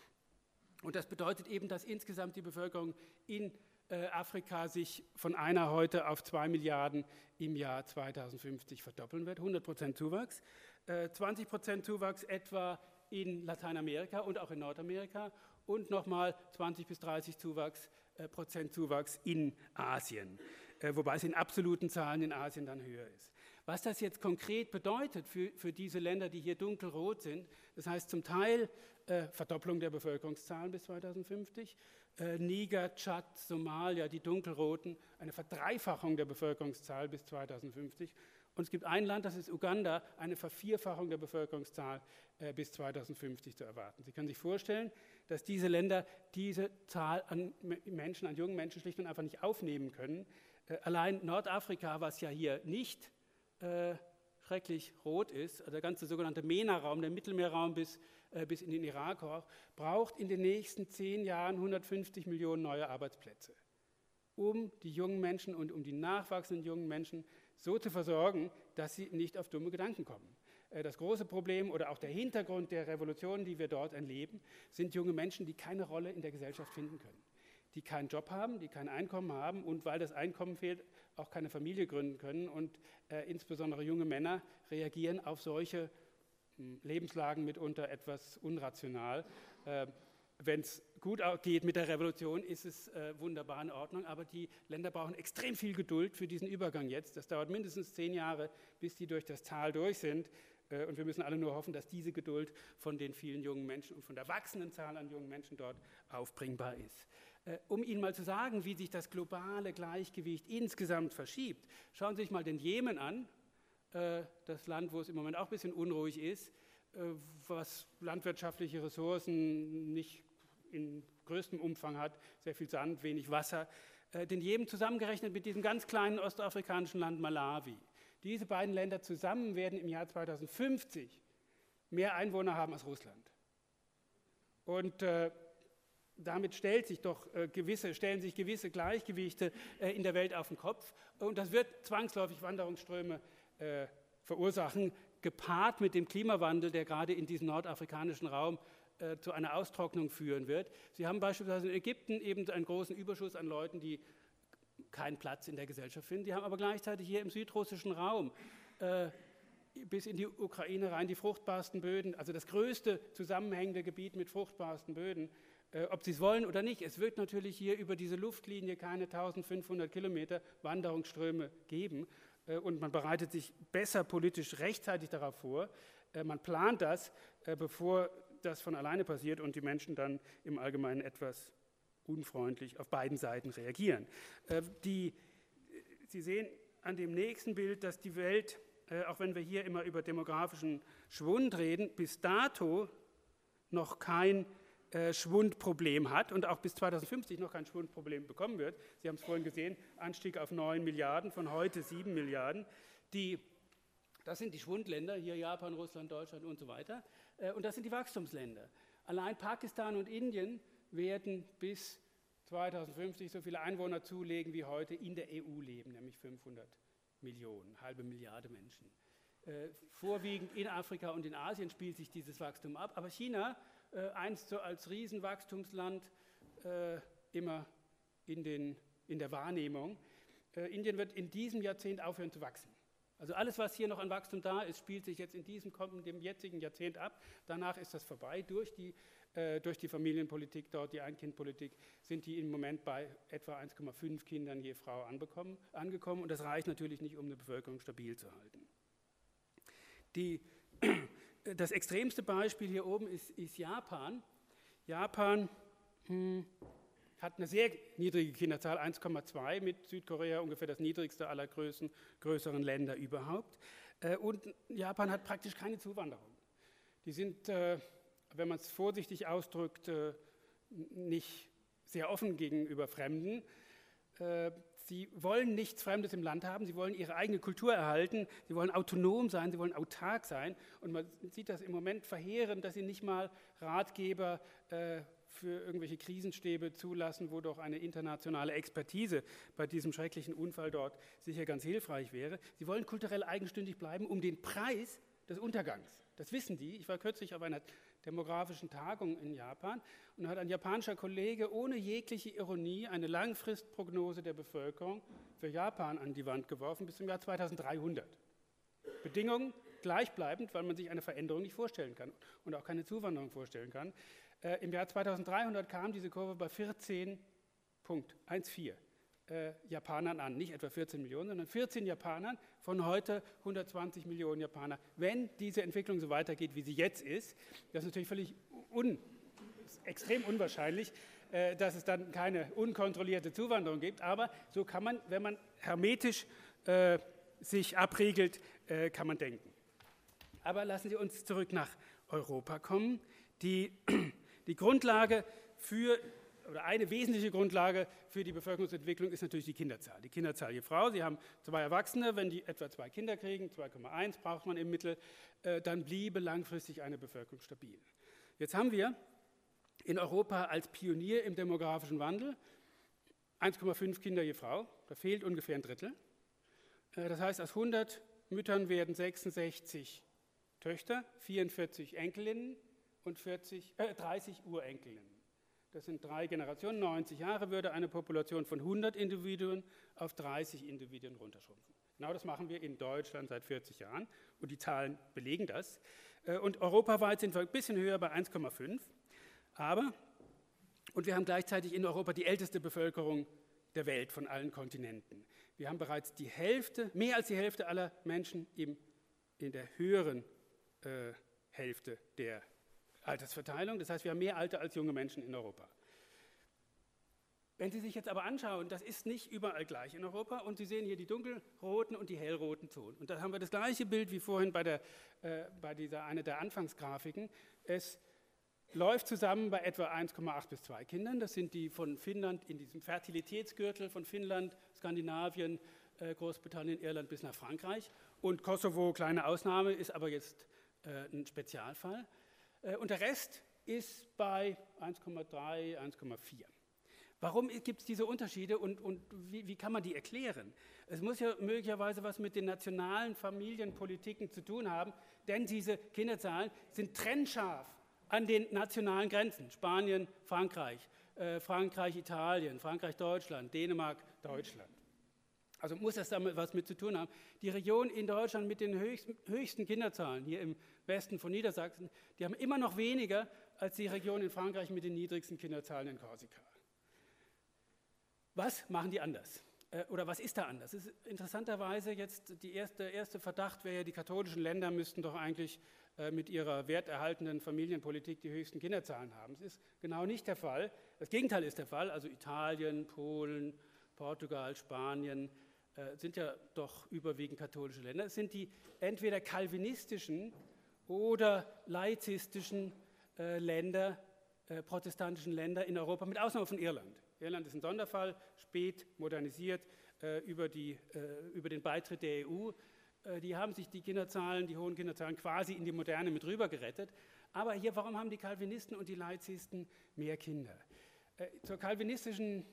Und das bedeutet eben, dass insgesamt die Bevölkerung in äh, Afrika sich von einer heute auf zwei Milliarden im Jahr zweitausendfünfzig verdoppeln wird, hundert Prozent Zuwachs, äh, zwanzig Prozent Zuwachs etwa in Lateinamerika und auch in Nordamerika und nochmal zwanzig bis dreißig Zuwachs, äh, Prozent Zuwachs in Asien, äh, wobei es in absoluten Zahlen in Asien dann höher ist. Was das jetzt konkret bedeutet für, für diese Länder, die hier dunkelrot sind, das heißt zum Teil äh, Verdopplung der Bevölkerungszahlen bis zweitausendfünfzig, äh, Niger, Tschad, Somalia, die dunkelroten, eine Verdreifachung der Bevölkerungszahl bis zweitausendfünfzig. Und es gibt ein Land, das ist Uganda, eine Vervierfachung der Bevölkerungszahl äh, bis zweitausendfünfzig zu erwarten. Sie können sich vorstellen, dass diese Länder diese Zahl an Menschen, an jungen Menschen schlicht und einfach nicht aufnehmen können. Äh, allein Nordafrika, was ja hier nicht Äh, schrecklich rot ist, also der ganze sogenannte MENA-Raum, der Mittelmeerraum bis, äh, bis in den Irak auch, braucht in den nächsten zehn Jahren hundertfünfzig Millionen neue Arbeitsplätze, um die jungen Menschen und um die nachwachsenden jungen Menschen so zu versorgen, dass sie nicht auf dumme Gedanken kommen. Äh, das große Problem oder auch der Hintergrund der Revolution, die wir dort erleben, sind junge Menschen, die keine Rolle in der Gesellschaft finden können, die keinen Job haben, die kein Einkommen haben und weil das Einkommen fehlt, auch keine Familie gründen können. Und äh, insbesondere junge Männer reagieren auf solche mh, Lebenslagen mitunter etwas unrational. Äh, Wenn es gut geht mit der Revolution, ist es äh, wunderbar in Ordnung, aber die Länder brauchen extrem viel Geduld für diesen Übergang jetzt. Das dauert mindestens zehn Jahre, bis die durch das Tal durch sind. Äh, und wir müssen alle nur hoffen, dass diese Geduld von den vielen jungen Menschen und von der wachsenden Zahl an jungen Menschen dort aufbringbar ist. Um Ihnen mal zu sagen, wie sich das globale Gleichgewicht insgesamt verschiebt, schauen Sie sich mal den Jemen an, das Land, wo es im Moment auch ein bisschen unruhig ist, was landwirtschaftliche Ressourcen nicht in größtem Umfang hat, sehr viel Sand, wenig Wasser. Den Jemen zusammengerechnet mit diesem ganz kleinen ostafrikanischen Land Malawi. Diese beiden Länder zusammen werden im Jahr zweitausendfünfzig mehr Einwohner haben als Russland. Und äh, damit stellt sich doch, äh, gewisse, stellen sich gewisse Gleichgewichte äh, in der Welt auf den Kopf. Und das wird zwangsläufig Wanderungsströme äh, verursachen, gepaart mit dem Klimawandel, der gerade in diesem nordafrikanischen Raum äh, zu einer Austrocknung führen wird. Sie haben beispielsweise in Ägypten eben einen großen Überschuss an Leuten, die keinen Platz in der Gesellschaft finden. Die haben aber gleichzeitig hier im südrussischen Raum äh, bis in die Ukraine rein die fruchtbarsten Böden, also das größte zusammenhängende Gebiet mit fruchtbarsten Böden, äh, ob sie es wollen oder nicht. Es wird natürlich hier über diese Luftlinie keine eintausendfünfhundert Kilometer Wanderungsströme geben äh, und man bereitet sich besser politisch rechtzeitig darauf vor. Äh, man plant das, äh, bevor das von alleine passiert und die Menschen dann im Allgemeinen etwas unfreundlich auf beiden Seiten reagieren. Äh, die, Sie sehen an dem nächsten Bild, dass die Welt, äh, auch wenn wir hier immer über demografischen Schwund reden, bis dato noch kein äh, Schwundproblem hat und auch bis zweitausendfünfzig noch kein Schwundproblem bekommen wird. Sie haben es vorhin gesehen, Anstieg auf neun Milliarden, von heute sieben Milliarden. Die, das sind die Schwundländer, hier Japan, Russland, Deutschland und so weiter. Äh, und das sind die Wachstumsländer. Allein Pakistan und Indien werden bis zweitausendfünfzig so viele Einwohner zulegen, wie heute in der E U leben, nämlich fünfhundert Millionen, halbe Milliarde Menschen. Äh, vorwiegend in Afrika und in Asien spielt sich dieses Wachstum ab, aber China, äh, einst so als Riesenwachstumsland, äh, immer in, den, in der Wahrnehmung. Äh, Indien wird in diesem Jahrzehnt aufhören zu wachsen. Also alles, was hier noch an Wachstum da ist, spielt sich jetzt in diesem kommenden, jetzigen Jahrzehnt ab. Danach ist das vorbei. Durch die, äh, durch die Familienpolitik dort, die Ein-Kind-Politik, sind die im Moment bei etwa eins Komma fünf Kindern je Frau anbekommen, angekommen. Und das reicht natürlich nicht, um eine Bevölkerung stabil zu halten. Die, das extremste Beispiel hier oben ist, ist Japan. Japan hm, hat eine sehr niedrige Kinderzahl, eins Komma zwei, mit Südkorea ungefähr das niedrigste aller Größen, größeren Länder überhaupt. Und Japan hat praktisch keine Zuwanderung. Die sind, wenn man es vorsichtig ausdrückt, nicht sehr offen gegenüber Fremden. Sie wollen nichts Fremdes im Land haben, sie wollen ihre eigene Kultur erhalten, sie wollen autonom sein, sie wollen autark sein. Und man sieht das im Moment verheerend, dass sie nicht mal Ratgeber äh, für irgendwelche Krisenstäbe zulassen, wo doch eine internationale Expertise bei diesem schrecklichen Unfall dort sicher ganz hilfreich wäre. Sie wollen kulturell eigenständig bleiben, um den Preis des Untergangs. Das wissen die. Ich war kürzlich auf einer demografischen Tagung in Japan und da hat ein japanischer Kollege ohne jegliche Ironie eine Langfristprognose der Bevölkerung für Japan an die Wand geworfen bis zum Jahr zweitausenddreihundert. Bedingungen gleichbleibend, weil man sich eine Veränderung nicht vorstellen kann und auch keine Zuwanderung vorstellen kann. Äh, Im Jahr zweitausenddreihundert kam diese Kurve bei vierzehn Komma vierzehn äh, Japanern an, nicht etwa vierzehn Millionen, sondern vierzehn Japanern, von heute hundertzwanzig Millionen Japaner. Wenn diese Entwicklung so weitergeht, wie sie jetzt ist, das ist natürlich völlig un, extrem unwahrscheinlich, äh, dass es dann keine unkontrollierte Zuwanderung gibt, aber so kann man, wenn man hermetisch äh, sich abriegelt, äh, kann man denken. Aber lassen Sie uns zurück nach Europa kommen. Die, die Grundlage für oder eine wesentliche Grundlage für die Bevölkerungsentwicklung ist natürlich die Kinderzahl. Die Kinderzahl je Frau, Sie haben zwei Erwachsene, wenn die etwa zwei Kinder kriegen, zwei Komma eins braucht man im Mittel, äh, dann bliebe langfristig eine Bevölkerung stabil. Jetzt haben wir in Europa als Pionier im demografischen Wandel eins Komma fünf Kinder je Frau, da fehlt ungefähr ein Drittel. Äh, das heißt, aus hundert Müttern werden sechsundsechzig Töchter, vierundvierzig Enkelinnen und vierzig, äh, dreißig Urenkelinnen. Das sind drei Generationen, neunzig Jahre würde eine Population von hundert Individuen auf dreißig Individuen runterschrumpfen. Genau das machen wir in Deutschland seit vierzig Jahren und die Zahlen belegen das. Und europaweit sind wir ein bisschen höher bei eins Komma fünf, aber, und wir haben gleichzeitig in Europa die älteste Bevölkerung der Welt von allen Kontinenten. Wir haben bereits die Hälfte, mehr als die Hälfte aller Menschen im, in der höheren äh, Hälfte der Altersverteilung, das heißt, wir haben mehr Alte als junge Menschen in Europa. Wenn Sie sich jetzt aber anschauen, das ist nicht überall gleich in Europa und Sie sehen hier die dunkelroten und die hellroten Zonen. Und da haben wir das gleiche Bild wie vorhin bei, der, äh, bei dieser einer der Anfangsgrafiken. Es läuft zusammen bei etwa eins Komma acht bis zwei Kindern. Das sind die von Finnland in diesem Fertilitätsgürtel von Finnland, Skandinavien, äh, Großbritannien, Irland bis nach Frankreich. und Kosovo, kleine Ausnahme, ist aber jetzt äh, ein Spezialfall. Äh, und der Rest ist bei eins Komma drei, eins Komma vier. Warum gibt es diese Unterschiede und, und wie, wie kann man die erklären? Es muss ja möglicherweise was mit den nationalen Familienpolitiken zu tun haben, denn diese Kinderzahlen sind trennscharf an den nationalen Grenzen. Spanien, Frankreich, äh, Frankreich, Italien, Frankreich, Deutschland, Dänemark, Deutschland. Also muss das damit was mit zu tun haben. Die Region in Deutschland mit den höchsten, höchsten Kinderzahlen, hier im Westen von Niedersachsen, die haben immer noch weniger als die Region in Frankreich mit den niedrigsten Kinderzahlen in Korsika. Was machen die anders? Äh, oder was ist da anders? Das ist interessanterweise jetzt die erste, der erste Verdacht wäre ja, die katholischen Länder müssten doch eigentlich äh, mit ihrer werterhaltenden Familienpolitik die höchsten Kinderzahlen haben. Das ist genau nicht der Fall. Das Gegenteil ist der Fall. Also Italien, Polen, Portugal, Spanien äh, sind ja doch überwiegend katholische Länder. Es sind die entweder calvinistischen oder laizistischen äh, Länder, äh, protestantischen Länder in Europa, mit Ausnahme von Irland. Irland ist ein Sonderfall, spät modernisiert äh, über, die, äh, über den Beitritt der E U. Äh, die haben sich die Kinderzahlen, die hohen Kinderzahlen quasi in die Moderne mit rüber gerettet. Aber hier, warum haben die Calvinisten und die Laizisten mehr Kinder? Äh, zur calvinistischen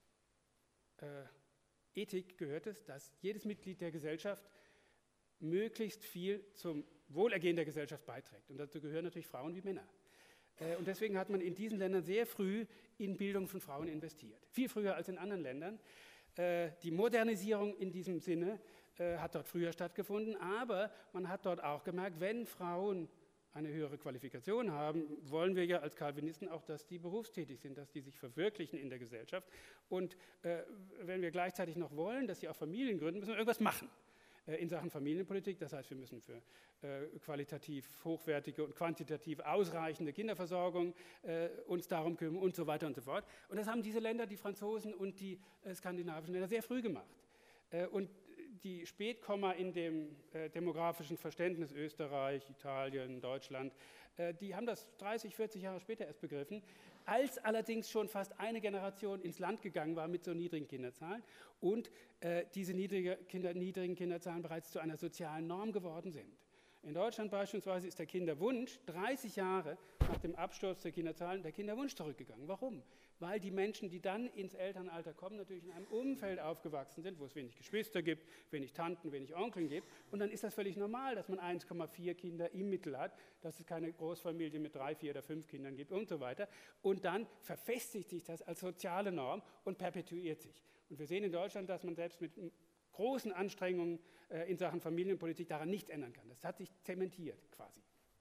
äh, Ethik gehört es, dass jedes Mitglied der Gesellschaft möglichst viel zum Wohlergehen der Gesellschaft beiträgt. Und dazu gehören natürlich Frauen wie Männer. Und deswegen hat man in diesen Ländern sehr früh in Bildung von Frauen investiert. Viel früher als in anderen Ländern. Die Modernisierung in diesem Sinne hat dort früher stattgefunden, aber man hat dort auch gemerkt, wenn Frauen eine höhere Qualifikation haben, wollen wir ja als Calvinisten auch, dass die berufstätig sind, dass die sich verwirklichen in der Gesellschaft. Und wenn wir gleichzeitig noch wollen, dass sie auch Familien gründen, müssen wir irgendwas machen in Sachen Familienpolitik. Das heißt, wir müssen für äh, qualitativ hochwertige und quantitativ ausreichende Kinderversorgung äh, uns darum kümmern und so weiter und so fort. Und das haben diese Länder, die Franzosen und die äh, skandinavischen Länder, sehr früh gemacht. Äh, und die Spätkomma in dem äh, demografischen Verständnis Österreich, Italien, Deutschland, äh, die haben das dreißig, vierzig Jahre später erst begriffen, als allerdings schon fast eine Generation ins Land gegangen war mit so niedrigen Kinderzahlen und äh, diese niedrige Kinder, niedrigen Kinderzahlen bereits zu einer sozialen Norm geworden sind. In Deutschland beispielsweise ist der Kinderwunsch dreißig Jahre nach dem Absturz der Kinderzahlen der Kinderwunsch zurückgegangen. Warum? Weil die Menschen, die dann ins Elternalter kommen, natürlich in einem Umfeld aufgewachsen sind, wo es wenig Geschwister gibt, wenig Tanten, wenig Onkeln gibt. Und dann ist das völlig normal, dass man eins Komma vier Kinder im Mittel hat, dass es keine Großfamilie mit drei, vier oder fünf Kindern gibt und so weiter. Und dann verfestigt sich das als soziale Norm und perpetuiert sich. Und wir sehen in Deutschland, dass man selbst mit großen Anstrengungen äh, in Sachen Familienpolitik daran nichts ändern kann. Das hat sich zementiert quasi.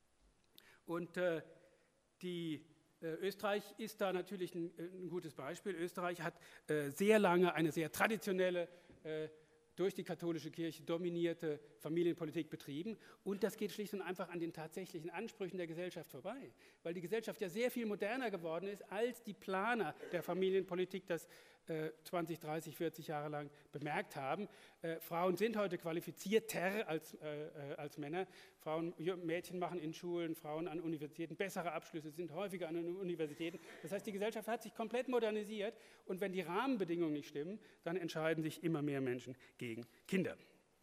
Und äh, die, äh, Österreich ist da natürlich ein, ein gutes Beispiel. Österreich hat äh, sehr lange eine sehr traditionelle, äh, durch die katholische Kirche dominierte Familienpolitik betrieben. Und das geht schlicht und einfach an den tatsächlichen Ansprüchen der Gesellschaft vorbei. Weil die Gesellschaft ja sehr viel moderner geworden ist, als die Planer der Familienpolitik das zwanzig, dreißig, vierzig Jahre lang bemerkt haben. Äh, Frauen sind heute qualifizierter als, äh, als Männer. Frauen, Mädchen machen in Schulen, Frauen an Universitäten bessere Abschlüsse, sind häufiger an den Universitäten. Das heißt, die Gesellschaft hat sich komplett modernisiert und wenn die Rahmenbedingungen nicht stimmen, dann entscheiden sich immer mehr Menschen gegen Kinder.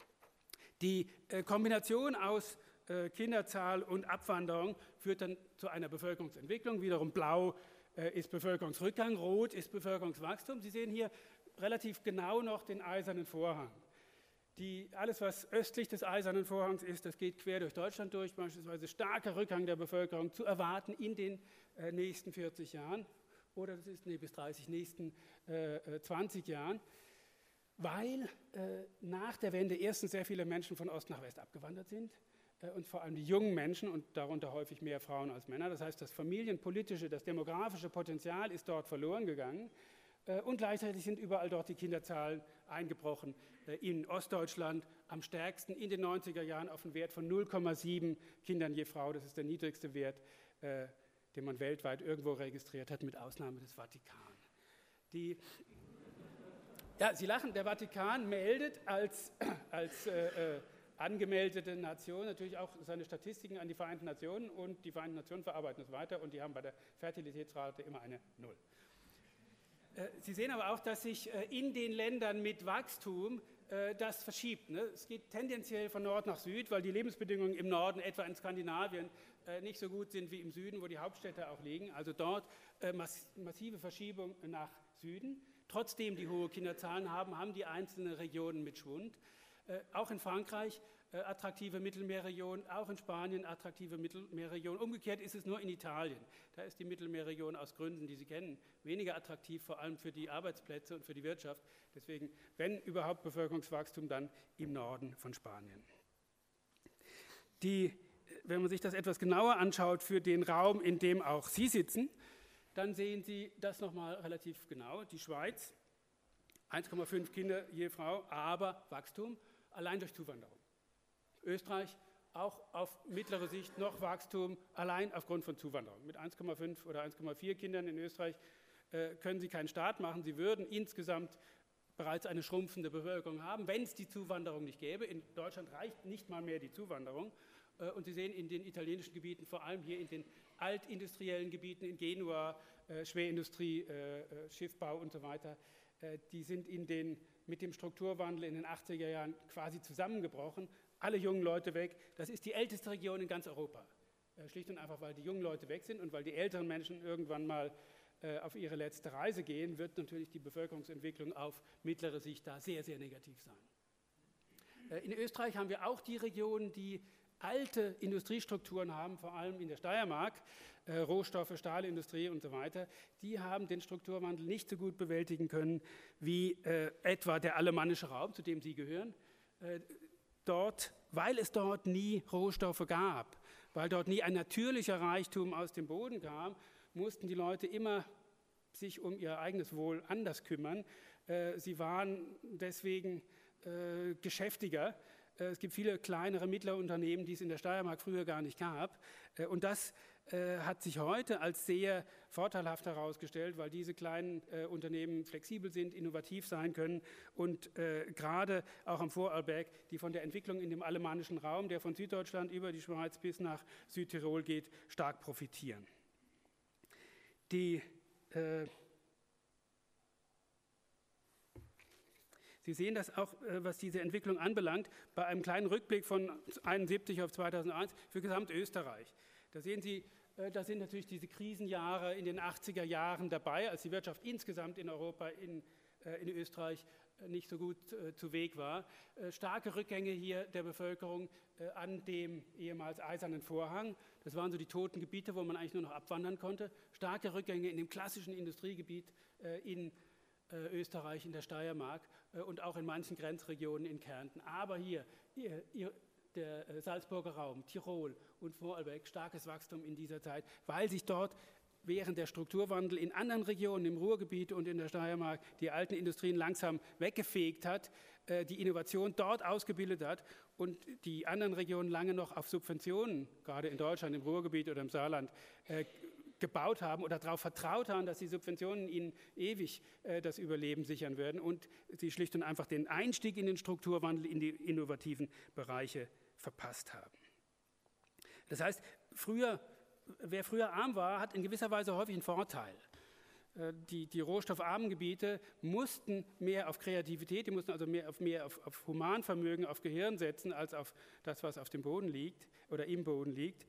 Die äh, Kombination aus äh, Kinderzahl und Abwanderung führt dann zu einer Bevölkerungsentwicklung, wiederum blau ist Bevölkerungsrückgang, rot ist Bevölkerungswachstum. Sie sehen hier relativ genau noch den Eisernen Vorhang. Die, alles, was östlich des Eisernen Vorhangs ist, das geht quer durch Deutschland durch, beispielsweise starker Rückgang der Bevölkerung zu erwarten in den äh, nächsten vierzig Jahren oder das ist nee, bis dreißig, nächsten äh, zwanzig Jahren, weil äh, nach der Wende erstens sehr viele Menschen von Ost nach West abgewandert sind, und vor allem die jungen Menschen und darunter häufig mehr Frauen als Männer. Das heißt, das familienpolitische, das demografische Potenzial ist dort verloren gegangen und gleichzeitig sind überall dort die Kinderzahlen eingebrochen. In Ostdeutschland am stärksten in den neunziger Jahren auf einen Wert von null Komma sieben Kindern je Frau. Das ist der niedrigste Wert, den man weltweit irgendwo registriert hat, mit Ausnahme des Vatikan. Die ja, Sie lachen, der Vatikan meldet als, als äh, äh, angemeldete Nation natürlich auch seine Statistiken an die Vereinten Nationen und die Vereinten Nationen verarbeiten es weiter und die haben bei der Fertilitätsrate immer eine Null. Sie sehen aber auch, dass sich in den Ländern mit Wachstum äh, das verschiebt. Ne? Es geht tendenziell von Nord nach Süd, weil die Lebensbedingungen im Norden, etwa in Skandinavien, äh, nicht so gut sind wie im Süden, wo die Hauptstädte auch liegen. Also dort äh, mass massive Verschiebung nach Süden. Trotzdem die hohe Kinderzahlen haben, haben die einzelnen Regionen mit Schwund. Äh, auch in Frankreich äh, attraktive Mittelmeerregion, auch in Spanien attraktive Mittelmeerregion. Umgekehrt ist es nur in Italien. Da ist die Mittelmeerregion aus Gründen, die Sie kennen, weniger attraktiv, vor allem für die Arbeitsplätze und für die Wirtschaft. Deswegen, wenn überhaupt Bevölkerungswachstum, dann im Norden von Spanien. Die, wenn man sich das etwas genauer anschaut für den Raum, in dem auch Sie sitzen, dann sehen Sie das nochmal relativ genau. Die Schweiz, eins Komma fünf Kinder je Frau, aber Wachstum allein durch Zuwanderung. Österreich auch auf mittlere Sicht noch Wachstum allein aufgrund von Zuwanderung. Mit eins Komma fünf oder eins Komma vier Kindern in Österreich äh, können Sie keinen Staat machen. Sie würden insgesamt bereits eine schrumpfende Bevölkerung haben, wenn es die Zuwanderung nicht gäbe. In Deutschland reicht nicht mal mehr die Zuwanderung. Äh, und Sie sehen in den italienischen Gebieten, vor allem hier in den altindustriellen Gebieten, in Genua, äh, Schwerindustrie, äh, äh, Schiffbau und so weiter, äh, die sind in den, mit dem Strukturwandel in den achtziger Jahren quasi zusammengebrochen. Alle jungen Leute weg. Das ist die älteste Region in ganz Europa. Äh, schlicht und einfach, weil die jungen Leute weg sind und weil die älteren Menschen irgendwann mal äh, auf ihre letzte Reise gehen, wird natürlich die Bevölkerungsentwicklung auf mittlere Sicht da sehr, sehr negativ sein. Äh, in Österreich haben wir auch die Regionen, die alte Industriestrukturen haben, vor allem in der Steiermark, äh, Rohstoffe, Stahlindustrie und so weiter. Die haben den Strukturwandel nicht so gut bewältigen können wie äh, etwa der alemannische Raum, zu dem Sie gehören. Äh, Dort, weil es dort nie Rohstoffe gab, weil dort nie ein natürlicher Reichtum aus dem Boden kam, mussten die Leute immer sich um ihr eigenes Wohl anders kümmern. Sie waren deswegen geschäftiger. Es gibt viele kleinere, mittlere Unternehmen, die es in der Steiermark früher gar nicht gab. Und das hat sich heute als sehr vorteilhaft herausgestellt, weil diese kleinen äh, Unternehmen flexibel sind, innovativ sein können und äh, gerade auch am Vorarlberg, die von der Entwicklung in dem alemannischen Raum, der von Süddeutschland über die Schweiz bis nach Südtirol geht, stark profitieren. Die, äh, Sie sehen das auch, äh, was diese Entwicklung anbelangt, bei einem kleinen Rückblick von einundsiebzig auf zweitausendeins für Gesamtösterreich. Da sehen Sie, da sind natürlich diese Krisenjahre in den achtziger Jahren dabei, als die Wirtschaft insgesamt in Europa, in, in Österreich nicht so gut zu Weg war. Starke Rückgänge hier der Bevölkerung an dem ehemals Eisernen Vorhang. Das waren so die toten Gebiete, wo man eigentlich nur noch abwandern konnte. Starke Rückgänge in dem klassischen Industriegebiet in Österreich, in der Steiermark und auch in manchen Grenzregionen in Kärnten. Aber hier, hier, hier der Salzburger Raum, Tirol und Vorarlberg, starkes Wachstum in dieser Zeit, weil sich dort während der Strukturwandel in anderen Regionen, im Ruhrgebiet und in der Steiermark, die alten Industrien langsam weggefegt hat, die Innovation dort ausgebildet hat und die anderen Regionen lange noch auf Subventionen, gerade in Deutschland, im Ruhrgebiet oder im Saarland, gebaut haben oder darauf vertraut haben, dass die Subventionen ihnen ewig äh, das Überleben sichern würden und sie schlicht und einfach den Einstieg in den Strukturwandel in die innovativen Bereiche verpasst haben. Das heißt, früher, wer früher arm war, hat in gewisser Weise häufig einen Vorteil. Äh, die, die rohstoffarmen Gebiete mussten mehr auf Kreativität, die mussten also mehr auf, mehr auf, auf Humanvermögen, auf Gehirn setzen, als auf das, was auf dem Boden liegt oder im Boden liegt.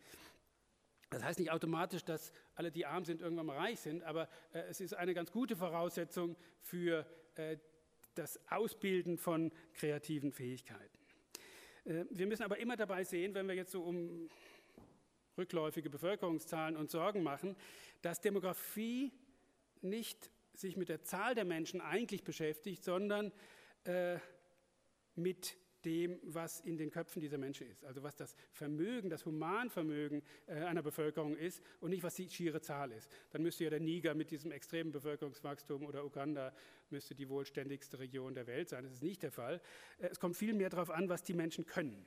Das heißt nicht automatisch, dass alle, die arm sind, irgendwann mal reich sind, aber äh, es ist eine ganz gute Voraussetzung für äh, das Ausbilden von kreativen Fähigkeiten. Äh, wir müssen aber immer dabei sehen, wenn wir jetzt so um rückläufige Bevölkerungszahlen uns Sorgen machen, dass Demografie nicht sich mit der Zahl der Menschen eigentlich beschäftigt, sondern äh, mit dem, was in den Köpfen dieser Menschen ist. Also was das Vermögen, das Humanvermögen äh, einer Bevölkerung ist und nicht, was die schiere Zahl ist. Dann müsste ja der Niger mit diesem extremen Bevölkerungswachstum oder Uganda müsste die wohlständigste Region der Welt sein. Das ist nicht der Fall. Äh, es kommt viel mehr darauf an, was die Menschen können.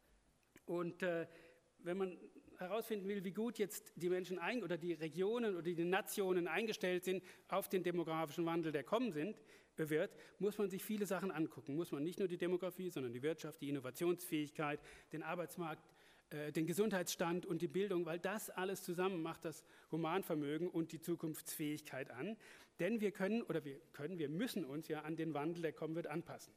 Und äh, wenn man herausfinden will, wie gut jetzt die Menschen ein, oder die Regionen oder die Nationen eingestellt sind auf den demografischen Wandel, der kommen sind, wird, muss man sich viele Sachen angucken. Muss man nicht nur die Demografie, sondern die Wirtschaft, die Innovationsfähigkeit, den Arbeitsmarkt, äh, den Gesundheitsstand und die Bildung, weil das alles zusammen macht das Humanvermögen und die Zukunftsfähigkeit an. Denn wir können, oder wir können, wir müssen uns ja an den Wandel, der kommen wird, anpassen.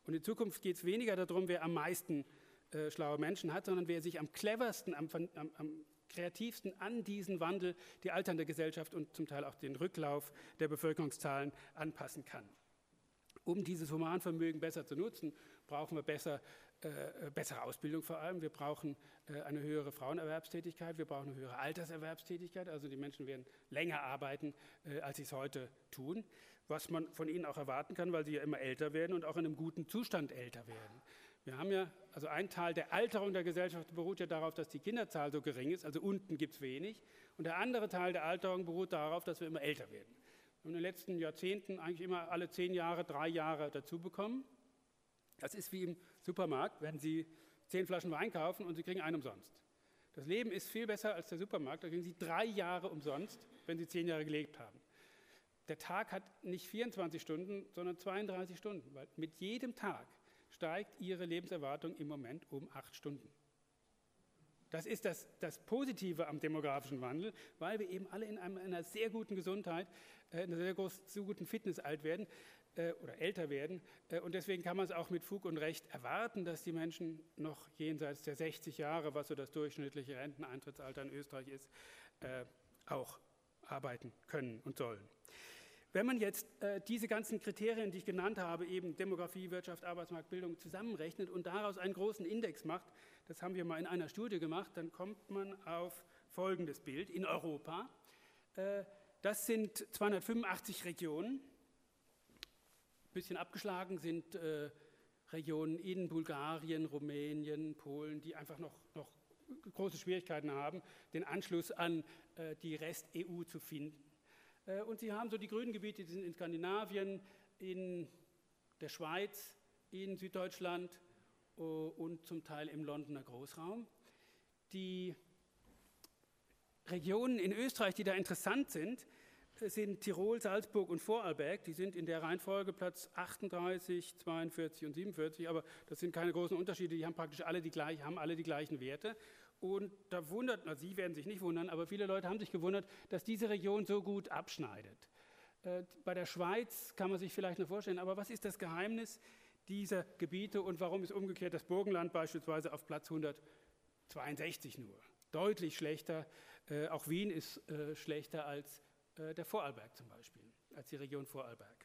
Und in Zukunft geht es weniger darum, wer am meisten äh, schlaue Menschen hat, sondern wer sich am cleversten, am, am, am kreativsten an diesen Wandel, die alternde Gesellschaft und zum Teil auch den Rücklauf der Bevölkerungszahlen anpassen kann. Um dieses Humanvermögen besser zu nutzen, brauchen wir besser, äh, bessere Ausbildung vor allem. Wir brauchen äh, eine höhere Frauenerwerbstätigkeit, wir brauchen eine höhere Alterserwerbstätigkeit, also die Menschen werden länger arbeiten, äh, als sie es heute tun, was man von ihnen auch erwarten kann, weil sie ja immer älter werden und auch in einem guten Zustand älter werden. Wir haben ja, also ein Teil der Alterung der Gesellschaft beruht ja darauf, dass die Kinderzahl so gering ist, also unten gibt es wenig, und der andere Teil der Alterung beruht darauf, dass wir immer älter werden. Wir haben in den letzten Jahrzehnten eigentlich immer alle zehn Jahre, drei Jahre dazu bekommen. Das ist wie im Supermarkt, wenn Sie zehn Flaschen Wein kaufen und Sie kriegen einen umsonst. Das Leben ist viel besser als der Supermarkt, da kriegen Sie drei Jahre umsonst, wenn Sie zehn Jahre gelebt haben. Der Tag hat nicht vierundzwanzig Stunden, sondern zweiunddreißig Stunden, weil mit jedem Tag steigt Ihre Lebenserwartung im Moment um acht Stunden. Das ist das, das Positive am demografischen Wandel, weil wir eben alle in einem, einer sehr guten Gesundheit, äh, in einer sehr groß, so guten Fitness alt werden äh, oder älter werden. Äh, und deswegen kann man es auch mit Fug und Recht erwarten, dass die Menschen noch jenseits der sechzig Jahre, was so das durchschnittliche Renteneintrittsalter in Österreich ist, äh, auch arbeiten können und sollen. Wenn man jetzt äh, diese ganzen Kriterien, die ich genannt habe, eben Demografie, Wirtschaft, Arbeitsmarkt, Bildung zusammenrechnet und daraus einen großen Index macht, das haben wir mal in einer Studie gemacht, dann kommt man auf folgendes Bild. In Europa, äh, das sind zweihundertfünfundachtzig Regionen, ein bisschen abgeschlagen sind äh, Regionen in Bulgarien, Rumänien, Polen, die einfach noch, noch große Schwierigkeiten haben, den Anschluss an äh, die Rest-E U zu finden. Und Sie haben so die grünen Gebiete, die sind in Skandinavien, in der Schweiz, in Süddeutschland und zum Teil im Londoner Großraum. Die Regionen in Österreich, die da interessant sind, sind Tirol, Salzburg und Vorarlberg. Die sind in der Reihenfolge Platz achtunddreißig, zweiundvierzig und siebenundvierzig, aber das sind keine großen Unterschiede, die haben praktisch alle die, gleich, haben alle die gleichen Werte. Und da wundert, na, Sie werden sich nicht wundern, aber viele Leute haben sich gewundert, dass diese Region so gut abschneidet. Äh, bei der Schweiz kann man sich vielleicht noch vorstellen, aber was ist das Geheimnis dieser Gebiete und warum ist umgekehrt das Burgenland beispielsweise auf Platz hundertzweiundsechzig nur? Deutlich schlechter, äh, auch Wien ist äh, schlechter als äh, der Vorarlberg zum Beispiel, als die Region Vorarlberg.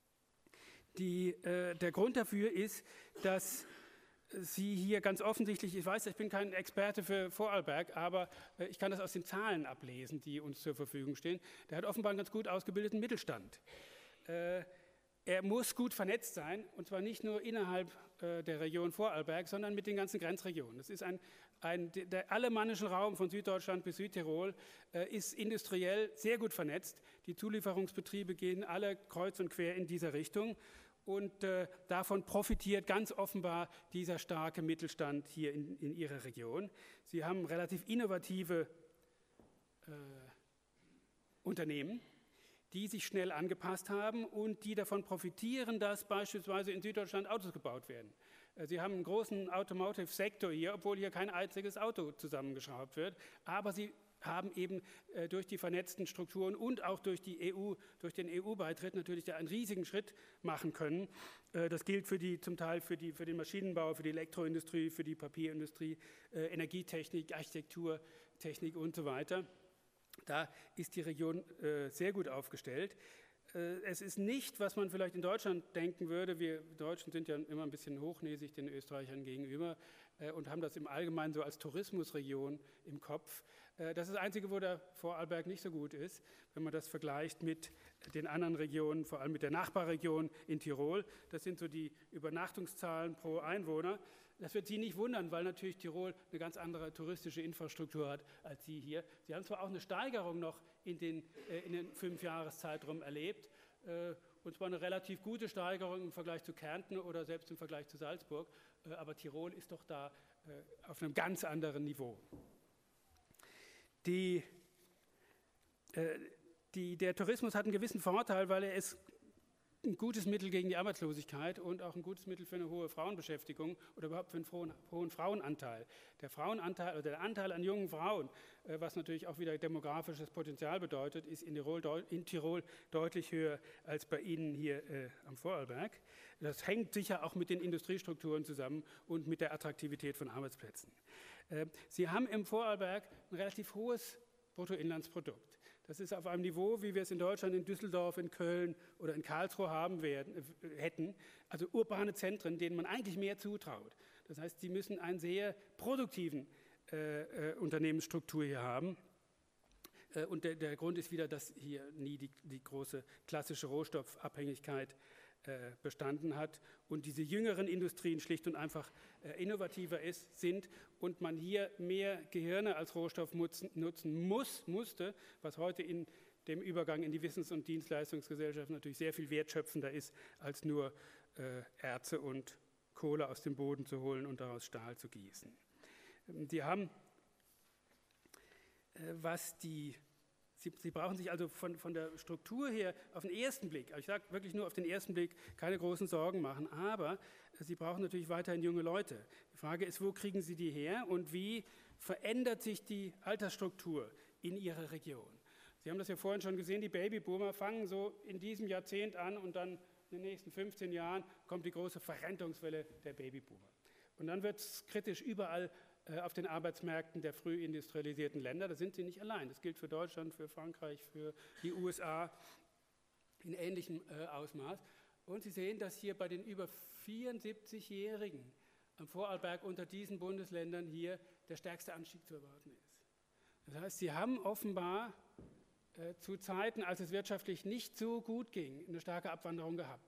Die, äh, der Grund dafür ist, dass Sie hier ganz offensichtlich, ich weiß, ich bin kein Experte für Vorarlberg, aber ich kann das aus den Zahlen ablesen, die uns zur Verfügung stehen. Der hat offenbar einen ganz gut ausgebildeten Mittelstand. Äh, er muss gut vernetzt sein, und zwar nicht nur innerhalb äh, der Region Vorarlberg, sondern mit den ganzen Grenzregionen. Das ist ein, ein, der alemannische Raum von Süddeutschland bis Südtirol äh, ist industriell sehr gut vernetzt. Die Zulieferungsbetriebe gehen alle kreuz und quer in dieser Richtung. Und äh, davon profitiert ganz offenbar dieser starke Mittelstand hier in, in Ihrer Region. Sie haben relativ innovative äh, Unternehmen, die sich schnell angepasst haben und die davon profitieren, dass beispielsweise in Süddeutschland Autos gebaut werden. Äh, Sie haben einen großen Automotive-Sektor hier, obwohl hier kein einziges Auto zusammengeschraubt wird, aber Sie haben eben äh, durch die vernetzten Strukturen und auch durch, die E U, durch den E U-Beitritt natürlich da einen riesigen Schritt machen können. Äh, das gilt für die, zum Teil für, die, für den Maschinenbau, für die Elektroindustrie, für die Papierindustrie, äh, Energietechnik, Architekturtechnik und so weiter. Da ist die Region äh, sehr gut aufgestellt. Äh, es ist nicht, was man vielleicht in Deutschland denken würde, wir Deutschen sind ja immer ein bisschen hochnäsig den Österreichern gegenüber äh, und haben das im Allgemeinen so als Tourismusregion im Kopf. Das ist das Einzige, wo der Vorarlberg nicht so gut ist, wenn man das vergleicht mit den anderen Regionen, vor allem mit der Nachbarregion in Tirol. Das sind so die Übernachtungszahlen pro Einwohner. Das wird Sie nicht wundern, weil natürlich Tirol eine ganz andere touristische Infrastruktur hat als Sie hier. Sie haben zwar auch eine Steigerung noch in den, in den fünf Jahreszeitraum erlebt, und zwar eine relativ gute Steigerung im Vergleich zu Kärnten oder selbst im Vergleich zu Salzburg, aber Tirol ist doch da auf einem ganz anderen Niveau. Die, äh, die, der Tourismus hat einen gewissen Vorteil, weil er es ein gutes Mittel gegen die Arbeitslosigkeit und auch ein gutes Mittel für eine hohe Frauenbeschäftigung oder überhaupt für einen hohen, hohen Frauenanteil. Der Frauenanteil oder der Anteil an jungen Frauen, äh, was natürlich auch wieder demografisches Potenzial bedeutet, ist in Tirol, in Tirol deutlich höher als bei Ihnen hier äh, am Vorarlberg. Das hängt sicher auch mit den Industriestrukturen zusammen und mit der Attraktivität von Arbeitsplätzen. Äh, Sie haben im Vorarlberg ein relativ hohes Bruttoinlandsprodukt. Das ist auf einem Niveau, wie wir es in Deutschland, in Düsseldorf, in Köln oder in Karlsruhe haben werden, äh, hätten. Also urbane Zentren, denen man eigentlich mehr zutraut. Das heißt, sie müssen einen sehr produktiven äh, äh, Unternehmensstruktur hier haben. Äh, und der, der Grund ist wieder, dass hier nie die, die große klassische Rohstoffabhängigkeit äh, bestanden hat und diese jüngeren Industrien schlicht und einfach äh, innovativer ist, sind und man hier mehr Gehirne als Rohstoff nutzen, nutzen muss, musste, was heute in dem Übergang in die Wissens- und Dienstleistungsgesellschaft natürlich sehr viel wertschöpfender ist, als nur äh, Erze und Kohle aus dem Boden zu holen und daraus Stahl zu gießen. Die haben, äh, was die Sie, Sie brauchen sich also von, von der Struktur her auf den ersten Blick, also ich sage wirklich nur auf den ersten Blick, keine großen Sorgen machen, aber Sie brauchen natürlich weiterhin junge Leute. Die Frage ist, wo kriegen Sie die her und wie verändert sich die Altersstruktur in Ihrer Region? Sie haben das ja vorhin schon gesehen, die Babyboomer fangen so in diesem Jahrzehnt an und dann in den nächsten fünfzehn Jahren kommt die große Verrentungswelle der Babyboomer. Und dann wird es kritisch überall auf den Arbeitsmärkten der früh industrialisierten Länder. Da sind sie nicht allein. Das gilt für Deutschland, für Frankreich, für die U S A in ähnlichem äh, Ausmaß. Und Sie sehen, dass hier bei den über vierundsiebzigjährigen am Vorarlberg unter diesen Bundesländern hier der stärkste Anstieg zu erwarten ist. Das heißt, Sie haben offenbar äh, zu Zeiten, als es wirtschaftlich nicht so gut ging, eine starke Abwanderung gehabt.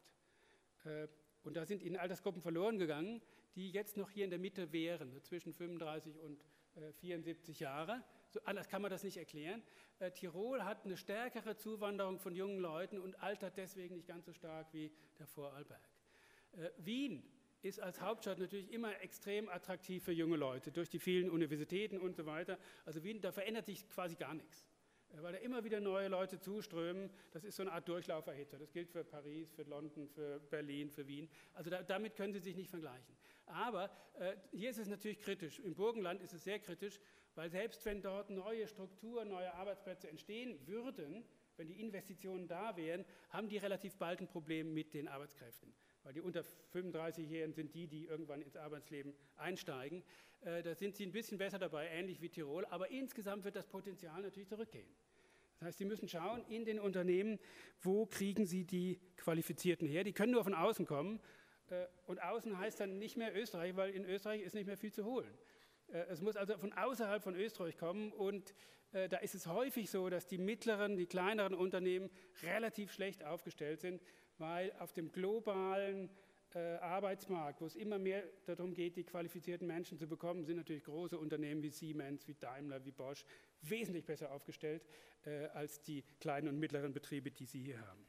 Äh, und da sind Ihnen Altersgruppen verloren gegangen, die jetzt noch hier in der Mitte wären, so zwischen fünfunddreißig und äh, vierundsiebzig Jahre. So anders kann man das nicht erklären. Äh, Tirol hat eine stärkere Zuwanderung von jungen Leuten und altert deswegen nicht ganz so stark wie der Vorarlberg. Äh, Wien ist als Hauptstadt natürlich immer extrem attraktiv für junge Leute, durch die vielen Universitäten und so weiter. Also Wien, da verändert sich quasi gar nichts, äh, weil da immer wieder neue Leute zuströmen. Das ist so eine Art Durchlauferhitzer. Das gilt für Paris, für London, für Berlin, für Wien. Also da, damit können Sie sich nicht vergleichen. Aber äh, hier ist es natürlich kritisch. Im Burgenland ist es sehr kritisch, weil selbst wenn dort neue Strukturen, neue Arbeitsplätze entstehen würden, wenn die Investitionen da wären, haben die relativ bald ein Problem mit den Arbeitskräften. Weil die unter fünfunddreißigjährigen sind die, die irgendwann ins Arbeitsleben einsteigen. Äh, da sind sie ein bisschen besser dabei, ähnlich wie Tirol. Aber insgesamt wird das Potenzial natürlich zurückgehen. Das heißt, Sie müssen schauen in den Unternehmen, wo kriegen Sie die Qualifizierten her. Die können nur von außen kommen. Und außen heißt dann nicht mehr Österreich, weil in Österreich ist nicht mehr viel zu holen. Es muss also von außerhalb von Österreich kommen und äh, da ist es häufig so, dass die mittleren, die kleineren Unternehmen relativ schlecht aufgestellt sind, weil auf dem globalen äh, Arbeitsmarkt, wo es immer mehr darum geht, die qualifizierten Menschen zu bekommen, sind natürlich große Unternehmen wie Siemens, wie Daimler, wie Bosch wesentlich besser aufgestellt äh, als die kleinen und mittleren Betriebe, die Sie hier haben.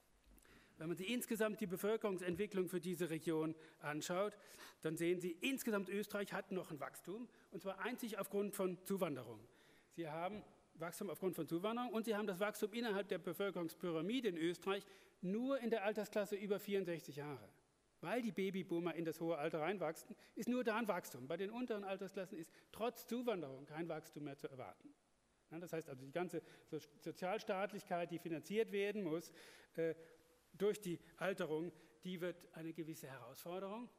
Wenn man sich insgesamt die Bevölkerungsentwicklung für diese Region anschaut, dann sehen Sie, insgesamt Österreich hat noch ein Wachstum, und zwar einzig aufgrund von Zuwanderung. Sie haben Wachstum aufgrund von Zuwanderung und Sie haben das Wachstum innerhalb der Bevölkerungspyramide in Österreich nur in der Altersklasse über vierundsechzig Jahre. Weil die Babyboomer in das hohe Alter reinwachsen, ist nur da ein Wachstum. Bei den unteren Altersklassen ist trotz Zuwanderung kein Wachstum mehr zu erwarten. Das heißt also, die ganze Sozialstaatlichkeit, die finanziert werden muss, äh, durch die Alterung, die wird eine gewisse Herausforderung.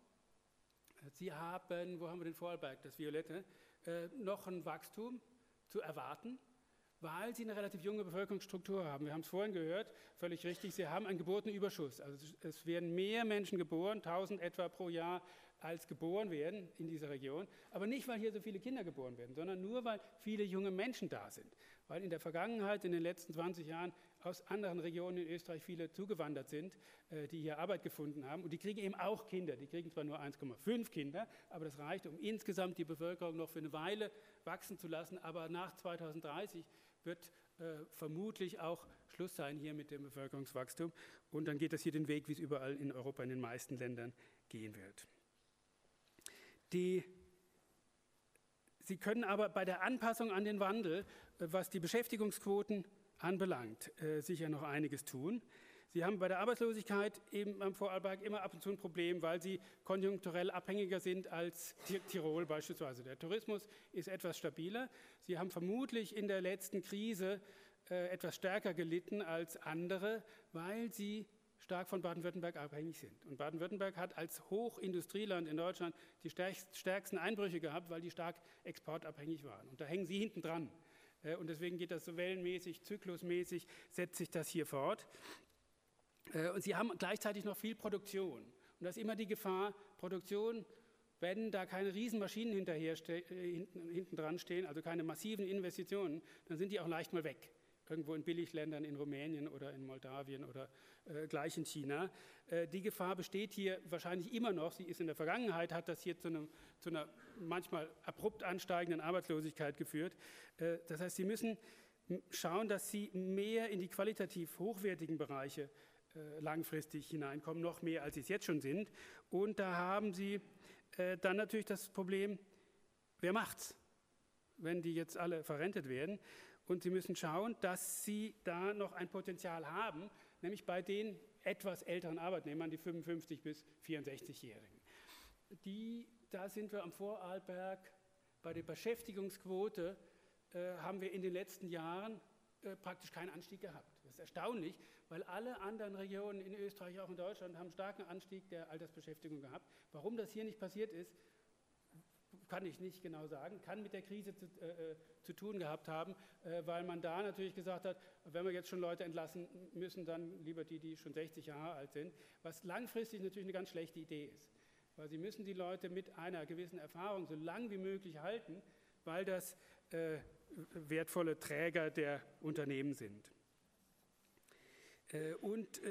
Sie haben, wo haben wir den Vorarlberg, das Violette, äh, noch ein Wachstum zu erwarten, weil Sie eine relativ junge Bevölkerungsstruktur haben. Wir haben es vorhin gehört, völlig richtig, Sie haben einen Geburtenüberschuss. Also es werden mehr Menschen geboren, tausend etwa pro Jahr, als geboren werden in dieser Region. Aber nicht, weil hier so viele Kinder geboren werden, sondern nur, weil viele junge Menschen da sind. Weil in der Vergangenheit, in den letzten zwanzig Jahren, aus anderen Regionen in Österreich viele zugewandert sind, die hier Arbeit gefunden haben. Und die kriegen eben auch Kinder. Die kriegen zwar nur eins Komma fünf Kinder, aber das reicht, um insgesamt die Bevölkerung noch für eine Weile wachsen zu lassen. Aber nach zweitausenddreißig wird äh, vermutlich auch Schluss sein hier mit dem Bevölkerungswachstum. Und dann geht das hier den Weg, wie es überall in Europa in den meisten Ländern gehen wird. Die Sie können aber bei der Anpassung an den Wandel, was die Beschäftigungsquoten anbelangt, sicher noch einiges tun. Sie haben bei der Arbeitslosigkeit eben am Vorarlberg immer ab und zu ein Problem, weil sie konjunkturell abhängiger sind als Tirol beispielsweise. Der Tourismus ist etwas stabiler. Sie haben vermutlich in der letzten Krise äh, etwas stärker gelitten als andere, weil sie stark von Baden-Württemberg abhängig sind. Und Baden-Württemberg hat als Hochindustrieland in Deutschland die stärksten Einbrüche gehabt, weil die stark exportabhängig waren. Und da hängen sie hinten dran. Äh, und deswegen geht das so wellenmäßig, zyklusmäßig, setzt sich das hier fort. Und sie haben gleichzeitig noch viel Produktion. Und da ist immer die Gefahr, Produktion, wenn da keine Riesenmaschinen hinterher hinten, hinten dran stehen, also keine massiven Investitionen, dann sind die auch leicht mal weg. Irgendwo in Billigländern, in Rumänien oder in Moldawien oder äh, gleich in China. Äh, die Gefahr besteht hier wahrscheinlich immer noch. Sie ist in der Vergangenheit, hat das hier zu, einem, zu einer manchmal abrupt ansteigenden Arbeitslosigkeit geführt. Äh, das heißt, Sie müssen schauen, dass Sie mehr in die qualitativ hochwertigen Bereiche langfristig hineinkommen, noch mehr als sie es jetzt schon sind. Und da haben Sie äh, dann natürlich das Problem, wer macht's, wenn die jetzt alle verrentet werden? Und Sie müssen schauen, dass Sie da noch ein Potenzial haben, nämlich bei den etwas älteren Arbeitnehmern, die fünfundfünfzig- bis vierundsechzigjährigen. Die, da sind wir am Vorarlberg bei der Beschäftigungsquote, äh, haben wir in den letzten Jahren äh, praktisch keinen Anstieg gehabt. Das ist erstaunlich, weil alle anderen Regionen in Österreich, auch in Deutschland, haben einen starken Anstieg der Altersbeschäftigung gehabt. Warum das hier nicht passiert ist, kann ich nicht genau sagen. Kann mit der Krise zu, äh, zu tun gehabt haben, äh, weil man da natürlich gesagt hat, wenn wir jetzt schon Leute entlassen müssen, dann lieber die, die schon sechzig Jahre alt sind. Was langfristig natürlich eine ganz schlechte Idee ist. Weil Sie müssen die Leute mit einer gewissen Erfahrung so lang wie möglich halten, weil das äh, wertvolle Träger der Unternehmen sind. Und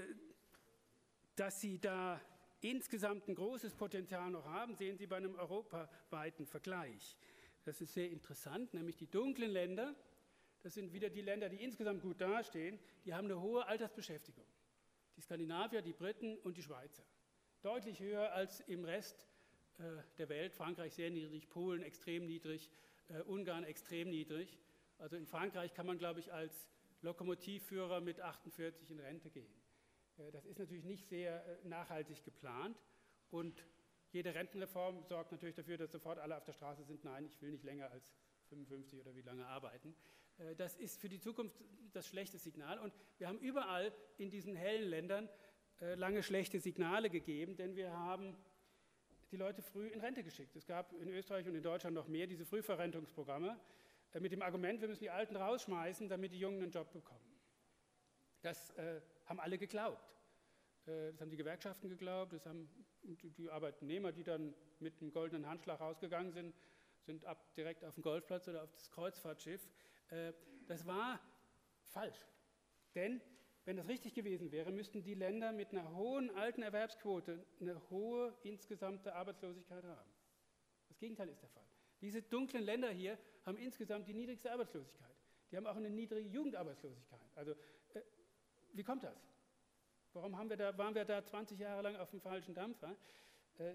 dass Sie da insgesamt ein großes Potenzial noch haben, sehen Sie bei einem europaweiten Vergleich. Das ist sehr interessant, nämlich die dunklen Länder, das sind wieder die Länder, die insgesamt gut dastehen, die haben eine hohe Altersbeschäftigung. Die Skandinavier, die Briten und die Schweizer. Deutlich höher als im Rest der Welt, Frankreich sehr niedrig, Polen extrem niedrig, Ungarn extrem niedrig. Also in Frankreich kann man, glaube ich, als Lokomotivführer mit achtundvierzig in Rente gehen. Das ist natürlich nicht sehr nachhaltig geplant und jede Rentenreform sorgt natürlich dafür, dass sofort alle auf der Straße sind, nein, ich will nicht länger als fünfundfünfzig oder wie lange arbeiten. Das ist für die Zukunft das schlechte Signal und wir haben überall in diesen hellen Ländern lange schlechte Signale gegeben, denn wir haben die Leute früh in Rente geschickt. Es gab in Österreich und in Deutschland noch mehr diese Frühverrentungsprogramme, mit dem Argument, wir müssen die Alten rausschmeißen, damit die Jungen einen Job bekommen. Das äh, haben alle geglaubt. Äh, das haben die Gewerkschaften geglaubt, das haben die Arbeitnehmer, die dann mit einem goldenen Handschlag rausgegangen sind, sind ab direkt auf den Golfplatz oder auf das Kreuzfahrtschiff. Äh, das war falsch. Denn, wenn das richtig gewesen wäre, müssten die Länder mit einer hohen alten Erwerbsquote eine hohe insgesamte Arbeitslosigkeit haben. Das Gegenteil ist der Fall. Diese dunklen Länder hier haben insgesamt die niedrigste Arbeitslosigkeit. Die haben auch eine niedrige Jugendarbeitslosigkeit. Also, äh, wie kommt das? Warum haben wir da, waren wir da zwanzig Jahre lang auf dem falschen Dampfer? Äh,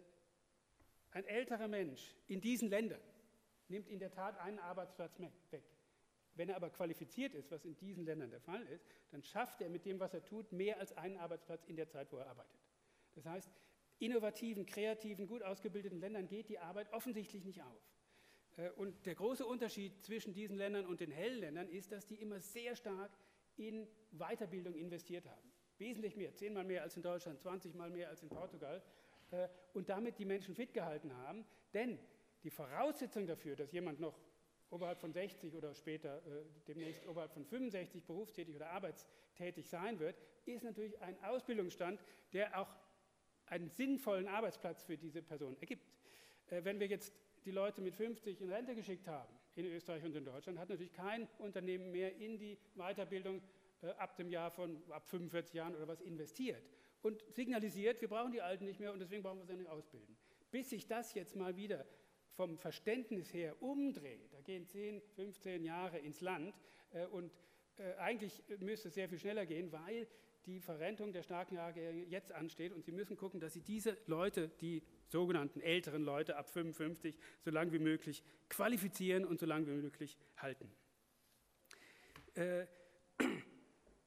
ein älterer Mensch in diesen Ländern nimmt in der Tat einen Arbeitsplatz weg. Wenn er aber qualifiziert ist, was in diesen Ländern der Fall ist, dann schafft er mit dem, was er tut, mehr als einen Arbeitsplatz in der Zeit, wo er arbeitet. Das heißt, innovativen, kreativen, gut ausgebildeten Ländern geht die Arbeit offensichtlich nicht auf. Und der große Unterschied zwischen diesen Ländern und den hellen Ländern ist, dass die immer sehr stark in Weiterbildung investiert haben. Wesentlich mehr, zehnmal mehr als in Deutschland, zwanzigmal mehr als in Portugal. Und damit die Menschen fit gehalten haben. Denn die Voraussetzung dafür, dass jemand noch oberhalb von sechzig oder später äh, demnächst oberhalb von fünfundsechzig berufstätig oder arbeitstätig sein wird, ist natürlich ein Ausbildungsstand, der auch einen sinnvollen Arbeitsplatz für diese Person ergibt. Äh, wenn wir jetzt die Leute mit fünfzig in Rente geschickt haben, in Österreich und in Deutschland, hat natürlich kein Unternehmen mehr in die Weiterbildung äh, ab dem Jahr von ab fünfundvierzig Jahren oder was investiert und signalisiert, wir brauchen die Alten nicht mehr und deswegen brauchen wir sie nicht ausbilden. Bis sich das jetzt mal wieder vom Verständnis her umdreht, da gehen zehn, fünfzehn Jahre ins Land äh, und äh, eigentlich müsste es sehr viel schneller gehen, weil die Verrentung der starken Jahrgänge jetzt ansteht und Sie müssen gucken, dass Sie diese Leute, die sogenannten älteren Leute ab fünfundfünfzig, so lange wie möglich qualifizieren und so lange wie möglich halten. Äh,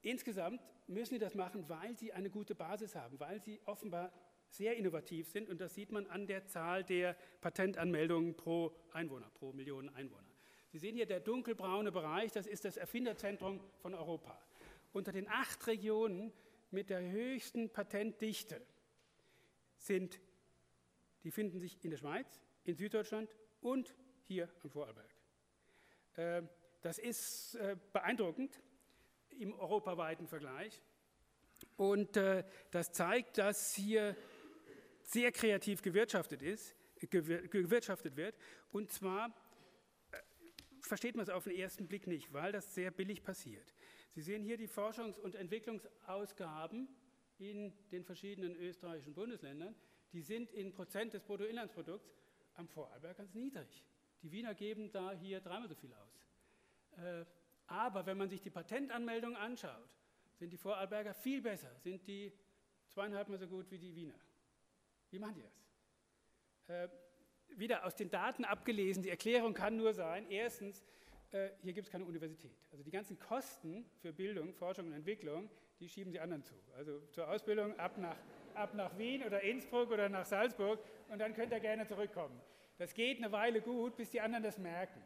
insgesamt müssen sie das machen, weil sie eine gute Basis haben, weil sie offenbar sehr innovativ sind und das sieht man an der Zahl der Patentanmeldungen pro Einwohner, pro Million Einwohner. Sie sehen hier der dunkelbraune Bereich, das ist das Erfinderzentrum von Europa. Unter den acht Regionen mit der höchsten Patentdichte sind, die finden sich in der Schweiz, in Süddeutschland und hier am Vorarlberg. Das ist beeindruckend im europaweiten Vergleich und das zeigt, dass hier sehr kreativ gewirtschaftet ist, gewirtschaftet wird und zwar versteht man es auf den ersten Blick nicht, weil das sehr billig passiert. Sie sehen hier die Forschungs- und Entwicklungsausgaben in den verschiedenen österreichischen Bundesländern. Die sind in Prozent des Bruttoinlandsprodukts am Vorarlberg ganz niedrig. Die Wiener geben da hier dreimal so viel aus. Aber wenn man sich die Patentanmeldung anschaut, sind die Vorarlberger viel besser, sind die zweieinhalbmal so gut wie die Wiener. Wie machen die das? Wieder aus den Daten abgelesen, die Erklärung kann nur sein, erstens, äh, hier gibt es keine Universität. Also die ganzen Kosten für Bildung, Forschung und Entwicklung, die schieben sie anderen zu. Also zur Ausbildung ab nach, ab nach Wien oder Innsbruck oder nach Salzburg und dann könnt ihr gerne zurückkommen. Das geht eine Weile gut, bis die anderen das merken.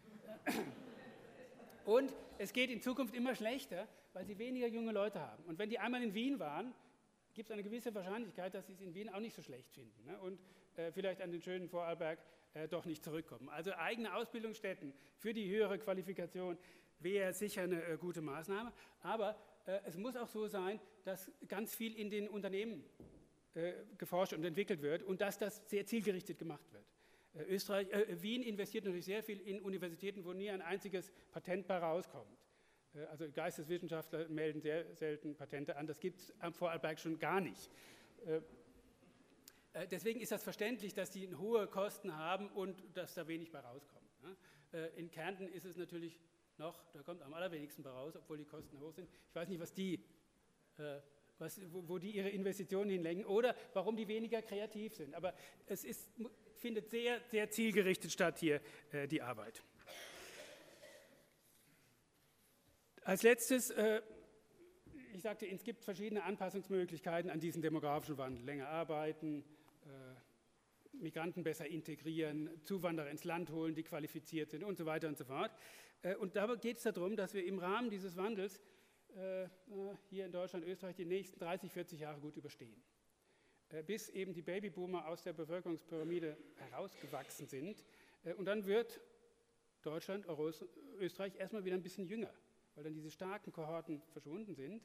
Und es geht in Zukunft immer schlechter, weil sie weniger junge Leute haben. Und wenn die einmal in Wien waren, gibt es eine gewisse Wahrscheinlichkeit, dass sie es in Wien auch nicht so schlecht finden, ne? Und äh, vielleicht an den schönen Vorarlberg äh, doch nicht zurückkommen. Also eigene Ausbildungsstätten für die höhere Qualifikation wäre sicher eine äh, gute Maßnahme, aber äh, es muss auch so sein, dass ganz viel in den Unternehmen äh, geforscht und entwickelt wird und dass das sehr zielgerichtet gemacht wird. Äh, Österreich, äh, Wien investiert natürlich sehr viel in Universitäten, wo nie ein einziges Patent bei rauskommt. Also Geisteswissenschaftler melden sehr selten Patente an, das gibt es am Vorarlberg schon gar nicht. Deswegen ist das verständlich, dass die hohe Kosten haben und dass da wenig bei rauskommt. In Kärnten ist es natürlich noch, da kommt am allerwenigsten bei raus, obwohl die Kosten hoch sind. Ich weiß nicht, was die, was, wo die ihre Investitionen hinlenken oder warum die weniger kreativ sind. Aber es ist, findet sehr, sehr zielgerichtet statt hier, die Arbeit. Als letztes, äh, ich sagte, es gibt verschiedene Anpassungsmöglichkeiten an diesen demografischen Wandel. Länger arbeiten, äh, Migranten besser integrieren, Zuwanderer ins Land holen, die qualifiziert sind und so weiter und so fort. Äh, und dabei geht es darum, dass wir im Rahmen dieses Wandels äh, hier in Deutschland, Österreich die nächsten dreißig, vierzig Jahre gut überstehen. Äh, bis eben die Babyboomer aus der Bevölkerungspyramide herausgewachsen sind. Äh, und dann wird Deutschland, Euro- Österreich erstmal wieder ein bisschen jünger, weil dann diese starken Kohorten verschwunden sind.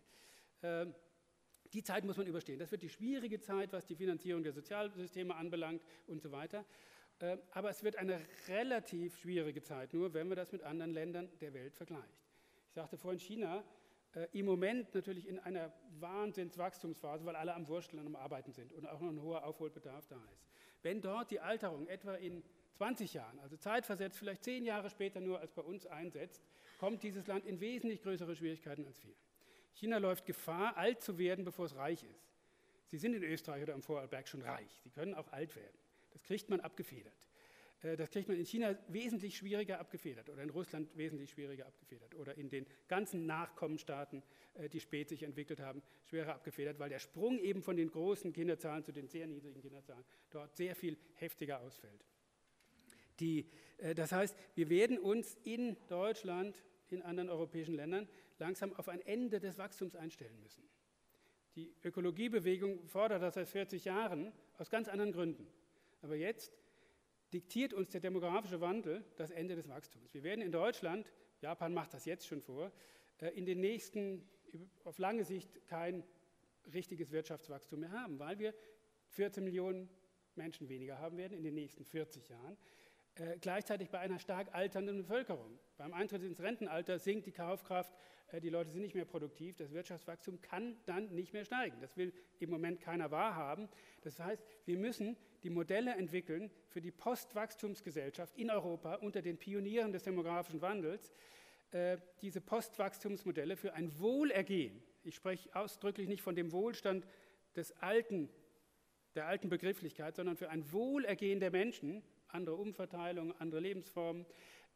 Die Zeit muss man überstehen. Das wird die schwierige Zeit, was die Finanzierung der Sozialsysteme anbelangt und so weiter. Aber es wird eine relativ schwierige Zeit, nur wenn man das mit anderen Ländern der Welt vergleicht. Ich sagte vorhin China, im Moment natürlich in einer Wahnsinnswachstumsphase, weil alle am Wursteln und am Arbeiten sind und auch noch ein hoher Aufholbedarf da ist. Wenn dort die Alterung etwa in zwanzig Jahren, also zeitversetzt vielleicht zehn Jahre später nur als bei uns einsetzt, kommt dieses Land in wesentlich größere Schwierigkeiten als wir. China läuft Gefahr, alt zu werden, bevor es reich ist. Sie sind in Österreich oder am Vorarlberg schon reich. Sie können auch alt werden. Das kriegt man abgefedert. Das kriegt man in China wesentlich schwieriger abgefedert oder in Russland wesentlich schwieriger abgefedert oder in den ganzen Nachkommenstaaten, die spät sich entwickelt haben, schwerer abgefedert, weil der Sprung eben von den großen Kinderzahlen zu den sehr niedrigen Kinderzahlen dort sehr viel heftiger ausfällt. Die, das heißt, wir werden uns in Deutschland, in anderen europäischen Ländern langsam auf ein Ende des Wachstums einstellen müssen. Die Ökologiebewegung fordert das seit vierzig Jahren aus ganz anderen Gründen. Aber jetzt diktiert uns der demografische Wandel das Ende des Wachstums. Wir werden in Deutschland, Japan macht das jetzt schon vor, in den nächsten, auf lange Sicht kein richtiges Wirtschaftswachstum mehr haben, weil wir vierzehn Millionen Menschen weniger haben werden in den nächsten vierzig Jahren. Äh, gleichzeitig bei einer stark alternden Bevölkerung. Beim Eintritt ins Rentenalter sinkt die Kaufkraft, äh, die Leute sind nicht mehr produktiv, das Wirtschaftswachstum kann dann nicht mehr steigen. Das will im Moment keiner wahrhaben. Das heißt, wir müssen die Modelle entwickeln für die Postwachstumsgesellschaft in Europa unter den Pionieren des demografischen Wandels, äh, diese Postwachstumsmodelle für ein Wohlergehen. Ich spreche ausdrücklich nicht von dem Wohlstand des alten, der alten Begrifflichkeit, sondern für ein Wohlergehen der Menschen, andere Umverteilung, andere Lebensformen,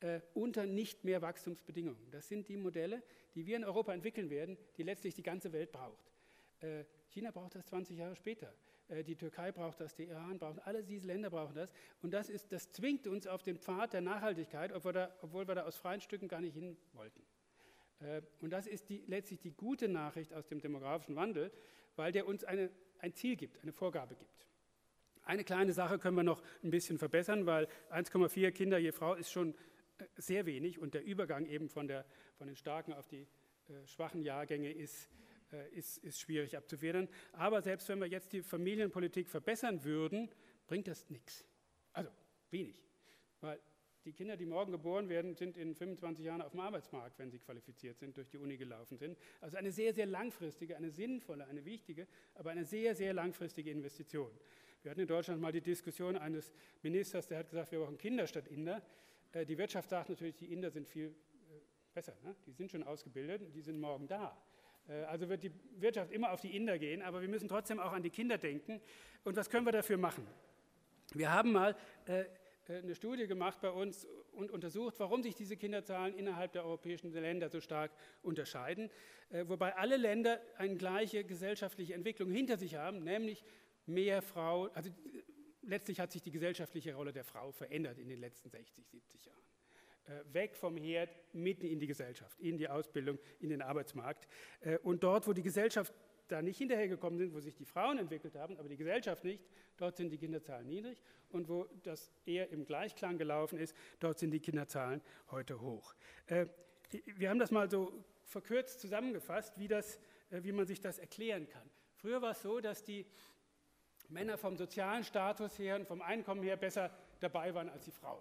äh, unter nicht mehr Wachstumsbedingungen. Das sind die Modelle, die wir in Europa entwickeln werden, die letztlich die ganze Welt braucht. Äh, China braucht das zwanzig Jahre später. Äh, die Türkei braucht das, der Iran braucht das, alle diese Länder brauchen das. Und das, ist, das zwingt uns auf den Pfad der Nachhaltigkeit, obwohl, da, obwohl wir da aus freien Stücken gar nicht hin wollten. Äh, und das ist die, letztlich die gute Nachricht aus dem demografischen Wandel, weil der uns eine, ein Ziel gibt, eine Vorgabe gibt. Eine kleine Sache können wir noch ein bisschen verbessern, weil eins Komma vier Kinder je Frau ist schon sehr wenig und der Übergang eben von, der, von den starken auf die äh, schwachen Jahrgänge ist, äh, ist, ist schwierig abzufedern. Aber selbst wenn wir jetzt die Familienpolitik verbessern würden, bringt das nichts. Also wenig, weil die Kinder, die morgen geboren werden, sind in fünfundzwanzig Jahren auf dem Arbeitsmarkt, wenn sie qualifiziert sind, durch die Uni gelaufen sind. Also eine sehr, sehr langfristige, eine sinnvolle, eine wichtige, aber eine sehr, sehr langfristige Investition. Wir hatten in Deutschland mal die Diskussion eines Ministers, der hat gesagt, wir brauchen Kinder statt Inder. Die Wirtschaft sagt natürlich, die Inder sind viel besser, ne? Die sind schon ausgebildet und die sind morgen da. Also wird die Wirtschaft immer auf die Inder gehen, aber wir müssen trotzdem auch an die Kinder denken. Und was können wir dafür machen? Wir haben mal äh, eine Studie gemacht bei uns und untersucht, warum sich diese Kinderzahlen innerhalb der europäischen Länder so stark unterscheiden, äh, wobei alle Länder eine gleiche gesellschaftliche Entwicklung hinter sich haben, nämlich mehr Frau, also letztlich hat sich die gesellschaftliche Rolle der Frau verändert in den letzten sechzig, siebzig Jahren. Äh, weg vom Herd, mitten in die Gesellschaft, in die Ausbildung, in den Arbeitsmarkt. Äh, und dort, wo die Gesellschaft da nicht hinterhergekommen sind, wo sich die Frauen entwickelt haben, aber die Gesellschaft nicht, dort sind die Kinderzahlen niedrig. Und wo das eher im Gleichklang gelaufen ist, dort sind die Kinderzahlen heute hoch. Äh, wir haben das mal so verkürzt zusammengefasst, wie, das, äh, wie man sich das erklären kann. Früher war es so, dass die Männer vom sozialen Status her und vom Einkommen her besser dabei waren als die Frauen.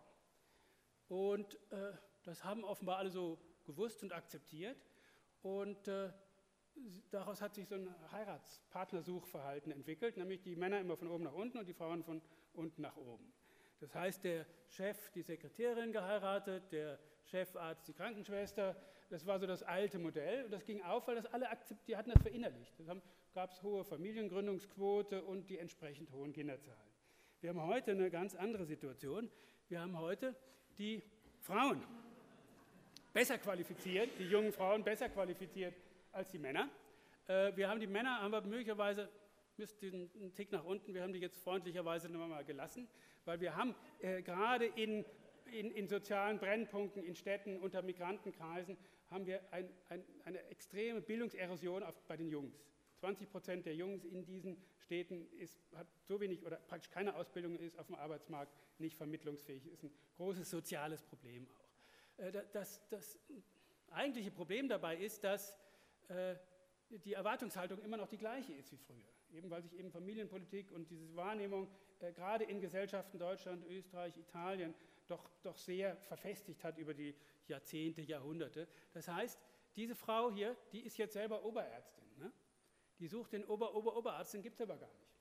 Und äh, das haben offenbar alle so gewusst und akzeptiert. Und äh, daraus hat sich so ein Heiratspartnersuchverhalten entwickelt, nämlich die Männer immer von oben nach unten und die Frauen von unten nach oben. Das heißt, der Chef die Sekretärin geheiratet, der Chefarzt die Krankenschwester, das war so das alte Modell. Und das ging auf, weil das alle akzeptiert, die hatten das verinnerlicht. Da gab es hohe Familiengründungsquote und die entsprechend hohen Kinderzahlen. Wir haben heute eine ganz andere Situation. Wir haben heute die Frauen besser qualifiziert, die jungen Frauen besser qualifiziert als die Männer. Wir haben die Männer, haben wir möglicherweise, müsst einen Tick nach unten, wir haben die jetzt freundlicherweise noch mal gelassen, weil wir haben äh, gerade in, in, in sozialen Brennpunkten, in Städten, unter Migrantenkreisen, haben wir ein, ein, eine extreme Bildungserosion auf, bei den Jungs. zwanzig Prozent der Jungs in diesen Städten ist, hat so wenig oder praktisch keine Ausbildung, ist auf dem Arbeitsmarkt nicht vermittlungsfähig, ist ein großes soziales Problem auch. Äh, das, das eigentliche Problem dabei ist, dass äh, die Erwartungshaltung immer noch die gleiche ist wie früher. Eben weil sich eben Familienpolitik und diese Wahrnehmung äh, gerade in Gesellschaften Deutschland, Österreich, Italien doch, doch sehr verfestigt hat über die Jahrzehnte, Jahrhunderte. Das heißt, diese Frau hier, die ist jetzt selber Oberärztin. Ne? Die sucht den Ober-Ober-Oberarzt, den gibt es aber gar nicht.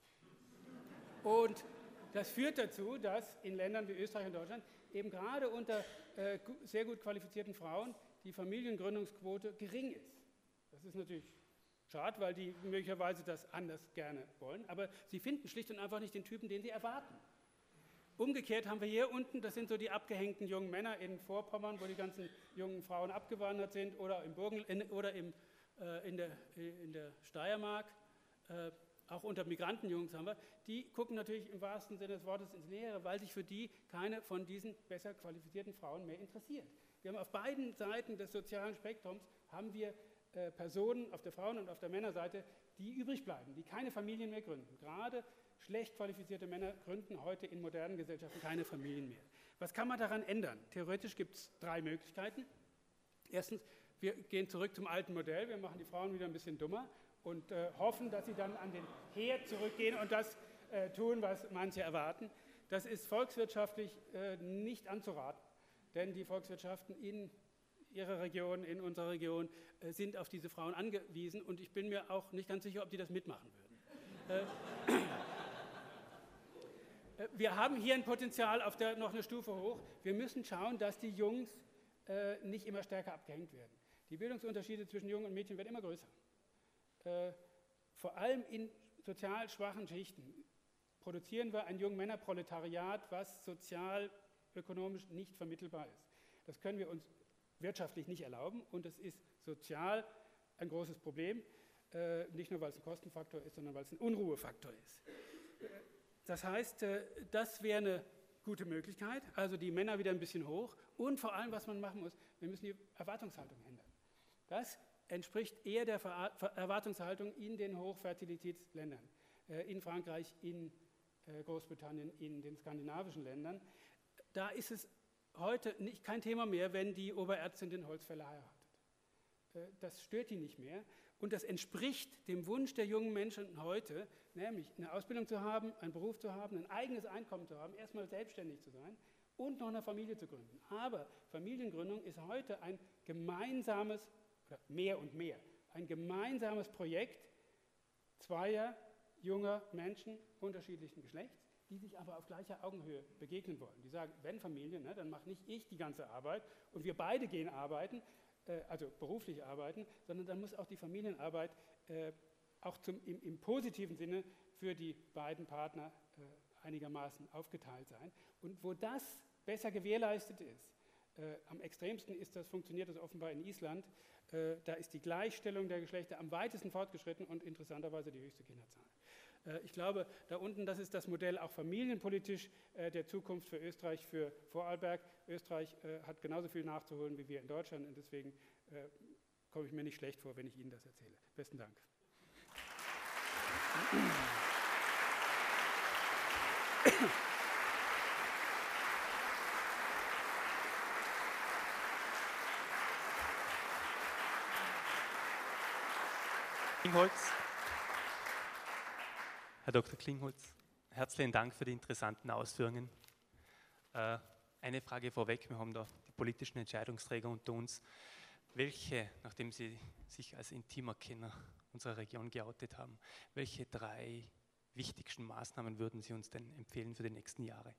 Und das führt dazu, dass in Ländern wie Österreich und Deutschland eben gerade unter äh, sehr gut qualifizierten Frauen die Familiengründungsquote gering ist. Das ist natürlich schade, weil die möglicherweise das anders gerne wollen, aber sie finden schlicht und einfach nicht den Typen, den sie erwarten. Umgekehrt haben wir hier unten, das sind so die abgehängten jungen Männer in Vorpommern, wo die ganzen jungen Frauen abgewandert sind, oder im Burgen, in, oder im, äh, in, der, in der Steiermark, äh, auch unter Migrantenjungs haben wir, die gucken natürlich im wahrsten Sinne des Wortes ins Leere, weil sich für die keine von diesen besser qualifizierten Frauen mehr interessiert. Wir haben auf beiden Seiten des sozialen Spektrums haben wir äh, Personen auf der Frauen- und auf der Männerseite, die übrig bleiben, die keine Familien mehr gründen. Gerade schlecht qualifizierte Männer gründen heute in modernen Gesellschaften keine Familien mehr. Was kann man daran ändern? Theoretisch gibt es drei Möglichkeiten. Erstens, wir gehen zurück zum alten Modell, wir machen die Frauen wieder ein bisschen dummer und äh, hoffen, dass sie dann an den Herd zurückgehen und das äh, tun, was manche erwarten. Das ist volkswirtschaftlich äh, nicht anzuraten, denn die Volkswirtschaften in ihrer Region, in unserer Region, äh, sind auf diese Frauen angewiesen und ich bin mir auch nicht ganz sicher, ob die das mitmachen würden. äh, wir haben hier ein Potenzial auf der noch eine Stufe hoch. Wir müssen schauen, dass die Jungs äh, nicht immer stärker abgehängt werden. Die Bildungsunterschiede zwischen Jungen und Mädchen werden immer größer. Äh, vor allem in sozial schwachen Schichten produzieren wir ein Jungmännerproletariat, was sozial, ökonomisch nicht vermittelbar ist. Das können wir uns wirtschaftlich nicht erlauben und es ist sozial ein großes Problem, äh, nicht nur weil es ein Kostenfaktor ist, sondern weil es ein Unruhefaktor ist. Das heißt, äh, das wäre eine gute Möglichkeit, also die Männer wieder ein bisschen hoch und vor allem, was man machen muss, wir müssen die Erwartungshaltung ändern. Das entspricht eher der Ver Ver Erwartungshaltung in den Hochfertilitätsländern, äh, in Frankreich, in äh, Großbritannien, in den skandinavischen Ländern. Da ist es heute nicht, kein Thema mehr, wenn die Oberärztin den Holzfäller heiratet. Äh, das stört die nicht mehr und das entspricht dem Wunsch der jungen Menschen heute, nämlich eine Ausbildung zu haben, einen Beruf zu haben, ein eigenes Einkommen zu haben, erstmal selbstständig zu sein und noch eine Familie zu gründen. Aber Familiengründung ist heute ein gemeinsames, oder mehr und mehr, ein gemeinsames Projekt zweier junger Menschen unterschiedlichen Geschlechts, die sich aber auf gleicher Augenhöhe begegnen wollen. Die sagen, wenn Familie, ne, dann mache nicht ich die ganze Arbeit und wir beide gehen arbeiten, äh, also beruflich arbeiten, sondern dann muss auch die Familienarbeit äh, auch zum, im, im positiven Sinne für die beiden Partner äh, einigermaßen aufgeteilt sein. Und wo das besser gewährleistet ist, äh, am extremsten ist das, funktioniert das offenbar in Island, äh, da ist die Gleichstellung der Geschlechter am weitesten fortgeschritten und interessanterweise die höchste Kinderzahl. Äh, ich glaube, da unten, das ist das Modell auch familienpolitisch äh, der Zukunft für Österreich, für Vorarlberg. Österreich äh, hat genauso viel nachzuholen wie wir in Deutschland und deswegen äh, komme ich mir nicht schlecht vor, wenn ich Ihnen das erzähle. Besten Dank. Klingholz. Herr Doktor Klingholz, herzlichen Dank für die interessanten Ausführungen. Äh, eine Frage vorweg, wir haben da die politischen Entscheidungsträger unter uns. Welche, nachdem Sie sich als intimer Kenner unserer Region geoutet haben, welche drei wichtigsten Maßnahmen würden Sie uns denn empfehlen für die nächsten Jahre?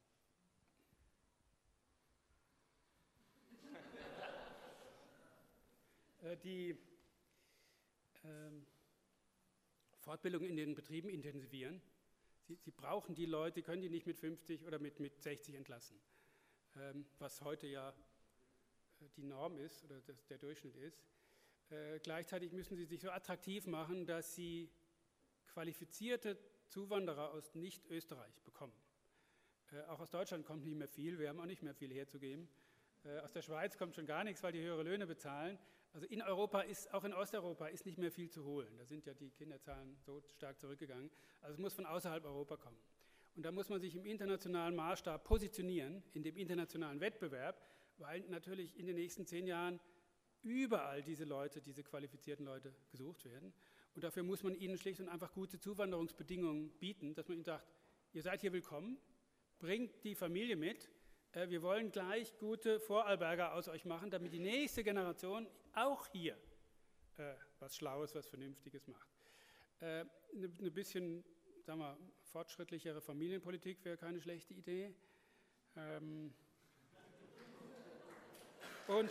Die ähm, Fortbildung in den Betrieben intensivieren. Sie, Sie brauchen die Leute, Sie können die nicht mit fünfzig oder mit, mit sechzig entlassen, ähm, was heute ja äh, die Norm ist oder das, der Durchschnitt ist. Äh, gleichzeitig müssen Sie sich so attraktiv machen, dass Sie qualifizierte Zuwanderer aus Nicht-Österreich bekommen. Äh, auch aus Deutschland kommt nicht mehr viel, wir haben auch nicht mehr viel herzugeben. Äh, aus der Schweiz kommt schon gar nichts, weil die höhere Löhne bezahlen. Also in Europa ist, auch in Osteuropa ist nicht mehr viel zu holen. Da sind ja die Kinderzahlen so stark zurückgegangen. Also es muss von außerhalb Europa kommen. Und da muss man sich im internationalen Maßstab positionieren, in dem internationalen Wettbewerb, weil natürlich in den nächsten zehn Jahren überall diese Leute, diese qualifizierten Leute gesucht werden. Und dafür muss man ihnen schlicht und einfach gute Zuwanderungsbedingungen bieten, dass man ihnen sagt, ihr seid hier willkommen, bringt die Familie mit, wir wollen gleich gute Vorarlberger aus euch machen, damit die nächste Generation auch hier äh, was Schlaues, was Vernünftiges macht. Eine äh, ne bisschen, sagen wir, fortschrittlichere Familienpolitik wäre keine schlechte Idee. Ähm und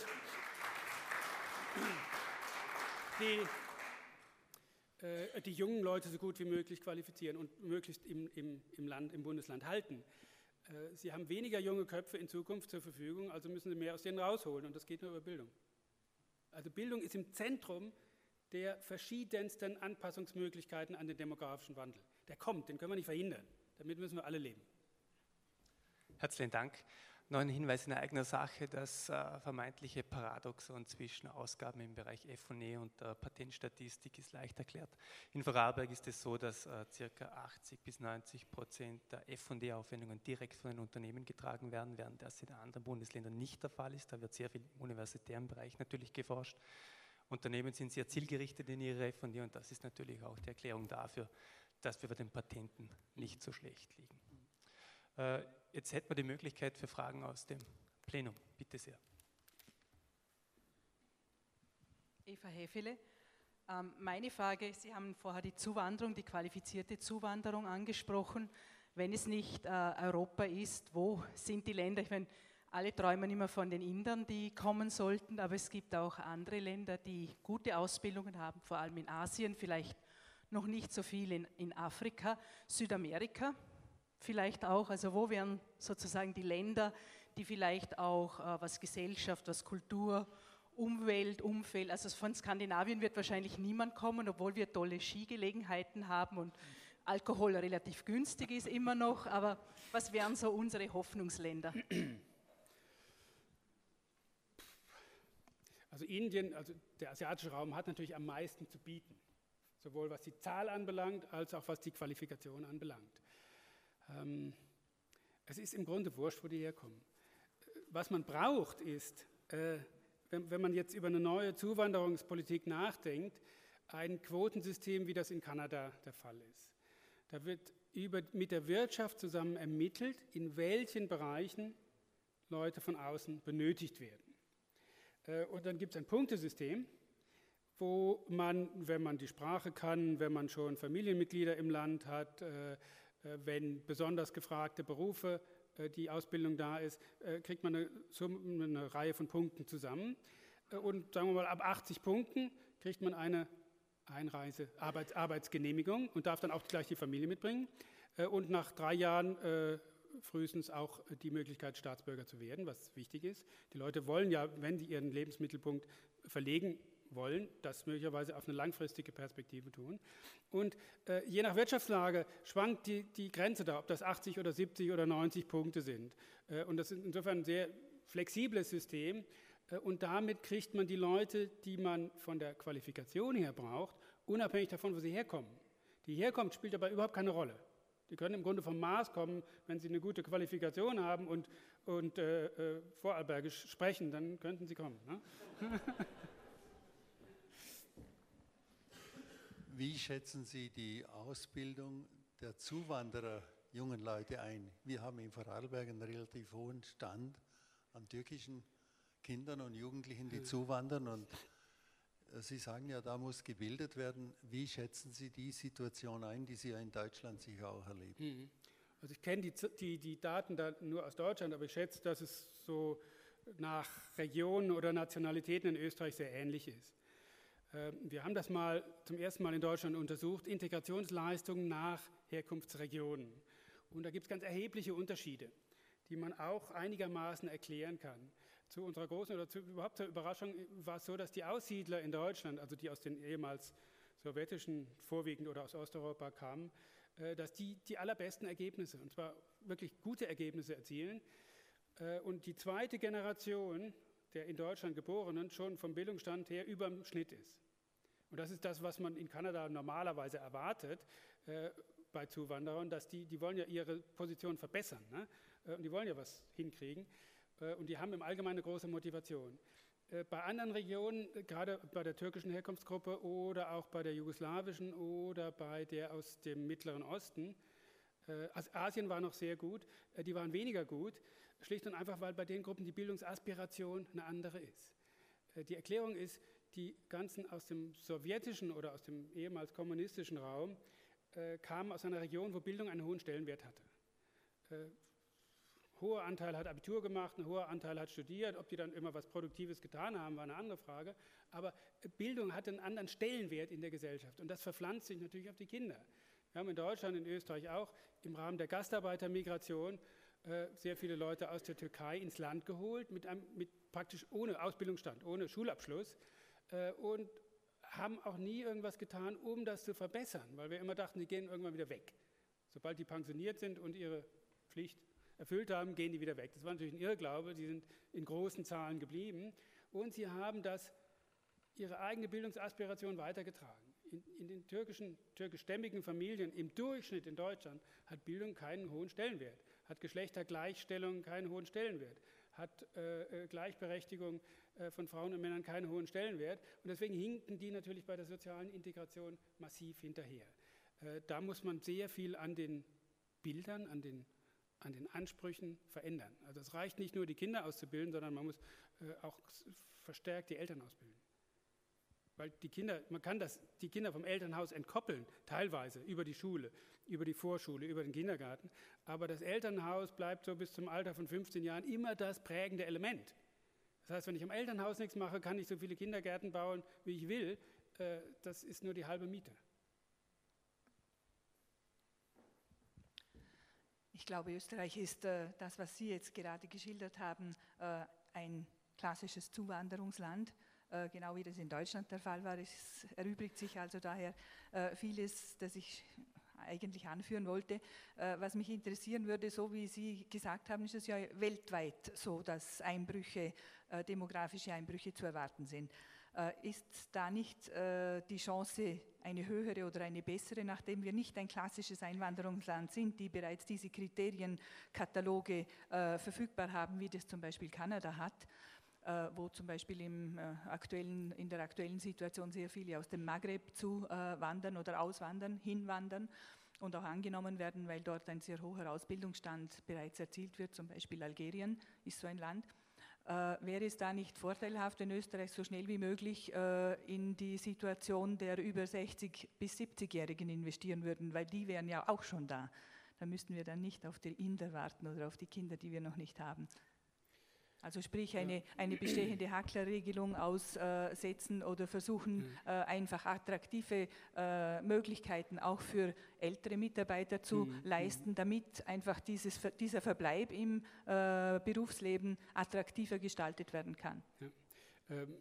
die, äh, die jungen Leute so gut wie möglich qualifizieren und möglichst im, im, im Land, im Bundesland halten. Sie haben weniger junge Köpfe in Zukunft zur Verfügung, also müssen Sie mehr aus denen rausholen und das geht nur über Bildung. Also Bildung ist im Zentrum der verschiedensten Anpassungsmöglichkeiten an den demografischen Wandel. Der kommt, den können wir nicht verhindern. Damit müssen wir alle leben. Herzlichen Dank. Noch ein Hinweis in eigener Sache, das äh, vermeintliche Paradoxon zwischen Ausgaben im Bereich F und E und der Patentstatistik ist leicht erklärt. In Vorarlberg ist es so, dass äh, ca. achtzig bis neunzig Prozent der F und E-Aufwendungen direkt von den Unternehmen getragen werden, während das in anderen Bundesländern nicht der Fall ist. Da wird sehr viel im universitären Bereich natürlich geforscht. Unternehmen sind sehr zielgerichtet in ihre F und E und das ist natürlich auch die Erklärung dafür, dass wir bei den Patenten nicht so schlecht liegen. Äh, Jetzt hätten wir die Möglichkeit für Fragen aus dem Plenum. Bitte sehr. Eva Hefele. Ähm, meine Frage, Sie haben vorher die Zuwanderung, die qualifizierte Zuwanderung angesprochen. Wenn es nicht äh, Europa ist, wo sind die Länder? Ich meine, alle träumen immer von den Indern, die kommen sollten, aber es gibt auch andere Länder, die gute Ausbildungen haben, vor allem in Asien, vielleicht noch nicht so viel in, in Afrika, Südamerika. Vielleicht auch, also wo wären sozusagen die Länder, die vielleicht auch, äh, was Gesellschaft, was Kultur, Umwelt, Umfeld, also von Skandinavien wird wahrscheinlich niemand kommen, obwohl wir tolle Skigelegenheiten haben und Alkohol relativ günstig ist immer noch, aber was wären so unsere Hoffnungsländer? Also Indien, also der asiatische Raum hat natürlich am meisten zu bieten, sowohl was die Zahl anbelangt, als auch was die Qualifikation anbelangt. Ähm, es ist im Grunde wurscht, wo die herkommen. Was man braucht ist, äh, wenn, wenn man jetzt über eine neue Zuwanderungspolitik nachdenkt, ein Quotensystem, wie das in Kanada der Fall ist. Da wird über, mit der Wirtschaft zusammen ermittelt, in welchen Bereichen Leute von außen benötigt werden. Und dann gibt es ein Punktesystem, wo man, wenn man die Sprache kann, wenn man schon Familienmitglieder im Land hat, wenn besonders gefragte Berufe, die Ausbildung da ist, kriegt man eine, eine Reihe von Punkten zusammen. Und sagen wir mal, ab achtzig Punkten kriegt man eine Einreise, Arbeits, Arbeitsgenehmigung und darf dann auch gleich die Familie mitbringen. Und nach drei Jahren äh, frühestens auch die Möglichkeit, Staatsbürger zu werden, was wichtig ist. Die Leute wollen ja, wenn sie ihren Lebensmittelpunkt verlegen wollen, das möglicherweise auf eine langfristige Perspektive tun. Und äh, je nach Wirtschaftslage schwankt die, die Grenze da, ob das achtzig oder siebzig oder neunzig Punkte sind. Äh, und das ist insofern ein sehr flexibles System. Äh, und damit kriegt man die Leute, die man von der Qualifikation her braucht, unabhängig davon, wo sie herkommen. Die herkommt, spielt dabei überhaupt keine Rolle. Die können im Grunde vom Mars kommen, wenn sie eine gute Qualifikation haben und, und äh, äh, Vorarlbergisch sprechen, dann könnten sie kommen. Ne? Wie schätzen Sie die Ausbildung der Zuwanderer, jungen Leute ein? Wir haben in Vorarlberg einen relativ hohen Stand an türkischen Kindern und Jugendlichen, die zuwandern. Und Sie sagen ja, da muss gebildet werden. Wie schätzen Sie die Situation ein, die Sie ja in Deutschland sicher auch erleben? Also ich kenne die, die, die Daten da nur aus Deutschland, aber ich schätze, dass es so nach Regionen oder Nationalitäten in Österreich sehr ähnlich ist. Wir haben das mal zum ersten Mal in Deutschland untersucht, Integrationsleistungen nach Herkunftsregionen. Und da gibt es ganz erhebliche Unterschiede, die man auch einigermaßen erklären kann. Zu unserer großen oder zu, überhaupt zur Überraschung war es so, dass die Aussiedler in Deutschland, also die aus den ehemals sowjetischen vorwiegend oder aus Osteuropa kamen, dass die die allerbesten Ergebnisse, und zwar wirklich gute Ergebnisse erzielen. Und die zweite Generation der in Deutschland Geborenen schon vom Bildungsstand her über dem Schnitt ist. Und das ist das, was man in Kanada normalerweise erwartet äh, bei Zuwanderern, dass die, die wollen ja ihre Position verbessern, ne? Und die wollen ja was hinkriegen äh, und die haben im Allgemeinen eine große Motivation. Äh, bei anderen Regionen, äh, gerade bei der türkischen Herkunftsgruppe oder auch bei der jugoslawischen oder bei der aus dem Mittleren Osten, äh, also Asien war noch sehr gut, äh, die waren weniger gut, schlicht und einfach, weil bei den Gruppen die Bildungsaspiration eine andere ist. Äh, die Erklärung ist, die ganzen aus dem sowjetischen oder aus dem ehemals kommunistischen Raum äh, kamen aus einer Region, wo Bildung einen hohen Stellenwert hatte. Äh, hoher Anteil hat Abitur gemacht, ein hoher Anteil hat studiert, ob die dann immer was Produktives getan haben, war eine andere Frage, aber Bildung hatte einen anderen Stellenwert in der Gesellschaft und das verpflanzt sich natürlich auf die Kinder. Wir haben in Deutschland, in Österreich auch im Rahmen der Gastarbeitermigration äh, sehr viele Leute aus der Türkei ins Land geholt, mit, einem, mit praktisch ohne Ausbildungsstand, ohne Schulabschluss äh, und haben auch nie irgendwas getan, um das zu verbessern, weil wir immer dachten, die gehen irgendwann wieder weg. Sobald die pensioniert sind und ihre Pflicht erfüllt haben, gehen die wieder weg. Das war natürlich ein Irrglaube, die sind in großen Zahlen geblieben und sie haben das, ihre eigene Bildungsaspiration weitergetragen. In, in den türkischen, türkischstämmigen Familien im Durchschnitt in Deutschland hat Bildung keinen hohen Stellenwert, hat Geschlechtergleichstellung keinen hohen Stellenwert, hat äh, Gleichberechtigung äh, von Frauen und Männern keinen hohen Stellenwert und deswegen hinken die natürlich bei der sozialen Integration massiv hinterher. Äh, da muss man sehr viel an den Bildern, an den an den Ansprüchen verändern. Also es reicht nicht nur, die Kinder auszubilden, sondern man muss äh, auch verstärkt die Eltern ausbilden. Weil die Kinder, man kann das, die Kinder vom Elternhaus entkoppeln, teilweise über die Schule, über die Vorschule, über den Kindergarten, aber das Elternhaus bleibt so bis zum Alter von fünfzehn Jahren immer das prägende Element. Das heißt, wenn ich am Elternhaus nichts mache, kann ich so viele Kindergärten bauen, wie ich will. Äh, das ist nur die halbe Miete. Ich Ich glaube, Österreich ist äh, das, was Sie jetzt gerade geschildert haben, äh, ein klassisches Zuwanderungsland, äh, genau wie das in Deutschland der Fall war. Es erübrigt sich also daher äh, vieles, das ich eigentlich anführen wollte. Äh, was mich interessieren würde, so wie Sie gesagt haben, ist es ja weltweit so, dass Einbrüche, äh, demografische Einbrüche zu erwarten sind. Äh, ist da nicht äh, die Chance eine höhere oder eine bessere, nachdem wir nicht ein klassisches Einwanderungsland sind, die bereits diese Kriterienkataloge äh, verfügbar haben, wie das zum Beispiel Kanada hat, äh, wo zum Beispiel im, äh, aktuellen, in der aktuellen Situation sehr viele aus dem Maghreb zu äh, wandern oder auswandern, hinwandern und auch angenommen werden, weil dort ein sehr hoher Ausbildungsstand bereits erzielt wird, zum Beispiel Algerien ist so ein Land. Äh, wäre es da nicht vorteilhaft, wenn Österreich so schnell wie möglich äh, in die Situation der über sechzig- bis siebzigjährigen investieren würden, weil die wären ja auch schon da. Da müssten wir dann nicht auf die Inder warten oder auf die Kinder, die wir noch nicht haben. Also sprich eine, eine bestehende Hacklerregelung aussetzen oder versuchen, äh, einfach attraktive äh, Möglichkeiten auch für ältere Mitarbeiter zu mhm. leisten, damit einfach dieses, dieser Verbleib im äh, Berufsleben attraktiver gestaltet werden kann. Ja. Ähm,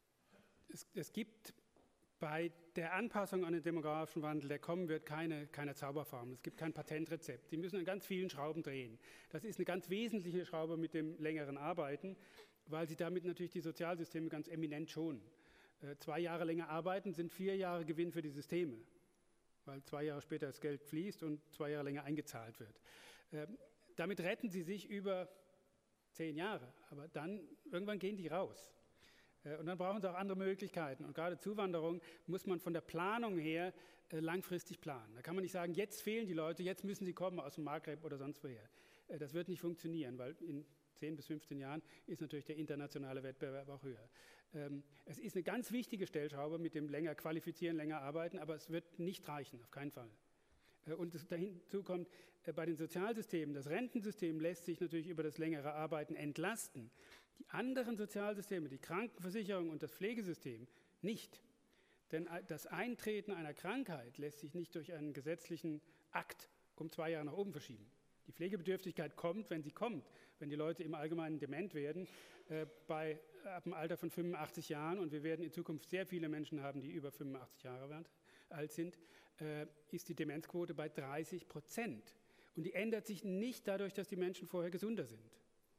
es, es gibt bei der Anpassung an den demografischen Wandel, der kommen wird, keine, keine Zauberformel. Es gibt kein Patentrezept. Sie müssen an ganz vielen Schrauben drehen. Das ist eine ganz wesentliche Schraube mit dem längeren Arbeiten, weil Sie damit natürlich die Sozialsysteme ganz eminent schonen. Äh, zwei Jahre länger arbeiten sind vier Jahre Gewinn für die Systeme, weil zwei Jahre später das Geld fließt und zwei Jahre länger eingezahlt wird. Äh, damit retten Sie sich über zehn Jahre, aber dann irgendwann gehen die raus. Und dann brauchen sie auch andere Möglichkeiten. Und gerade Zuwanderung muss man von der Planung her äh, langfristig planen. Da kann man nicht sagen, jetzt fehlen die Leute, jetzt müssen sie kommen aus dem Maghreb oder sonst woher. Äh, das wird nicht funktionieren, weil in zehn bis fünfzehn Jahren ist natürlich der internationale Wettbewerb auch höher. Ähm, es ist eine ganz wichtige Stellschraube mit dem länger qualifizieren, länger arbeiten, aber es wird nicht reichen, auf keinen Fall. Äh, und dahinzu kommt, äh, bei den Sozialsystemen, das Rentensystem lässt sich natürlich über das längere Arbeiten entlasten. Die anderen Sozialsysteme, die Krankenversicherung und das Pflegesystem, nicht. Denn das Eintreten einer Krankheit lässt sich nicht durch einen gesetzlichen Akt um zwei Jahre nach oben verschieben. Die Pflegebedürftigkeit kommt, wenn sie kommt, wenn die Leute im Allgemeinen dement werden, äh, bei, ab dem Alter von fünfundachtzig Jahren, und wir werden in Zukunft sehr viele Menschen haben, die über fünfundachtzig Jahre alt sind, äh, ist die Demenzquote bei dreißig Prozent. Und die ändert sich nicht dadurch, dass die Menschen vorher gesunder sind.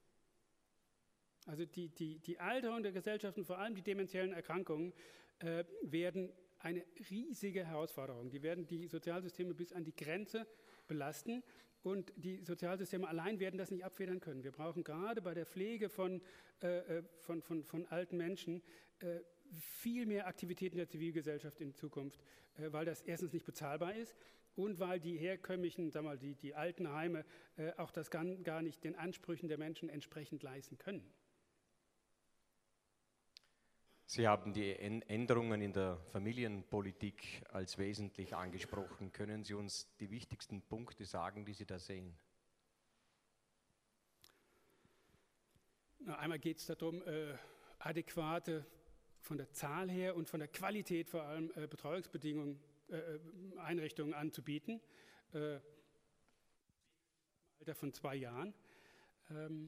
Also die, die, die Alterung der Gesellschaften, vor allem die dementiellen Erkrankungen, äh, werden eine riesige Herausforderung. Die werden die Sozialsysteme bis an die Grenze belasten und die Sozialsysteme allein werden das nicht abfedern können. Wir brauchen gerade bei der Pflege von, äh, von, von, von alten Menschen äh, viel mehr Aktivitäten der Zivilgesellschaft in Zukunft, äh, weil das erstens nicht bezahlbar ist und weil die herkömmlichen, sagen wir mal, die, die alten Heime äh, auch das gar, gar nicht den Ansprüchen der Menschen entsprechend leisten können. Sie haben die Änderungen in der Familienpolitik als wesentlich angesprochen. Können Sie uns die wichtigsten Punkte sagen, die Sie da sehen? Na, einmal geht es darum, äh, adäquate, von der Zahl her und von der Qualität vor allem äh, Betreuungsbedingungen, äh, Einrichtungen anzubieten. Äh, Im Alter von zwei Jahren. Ähm,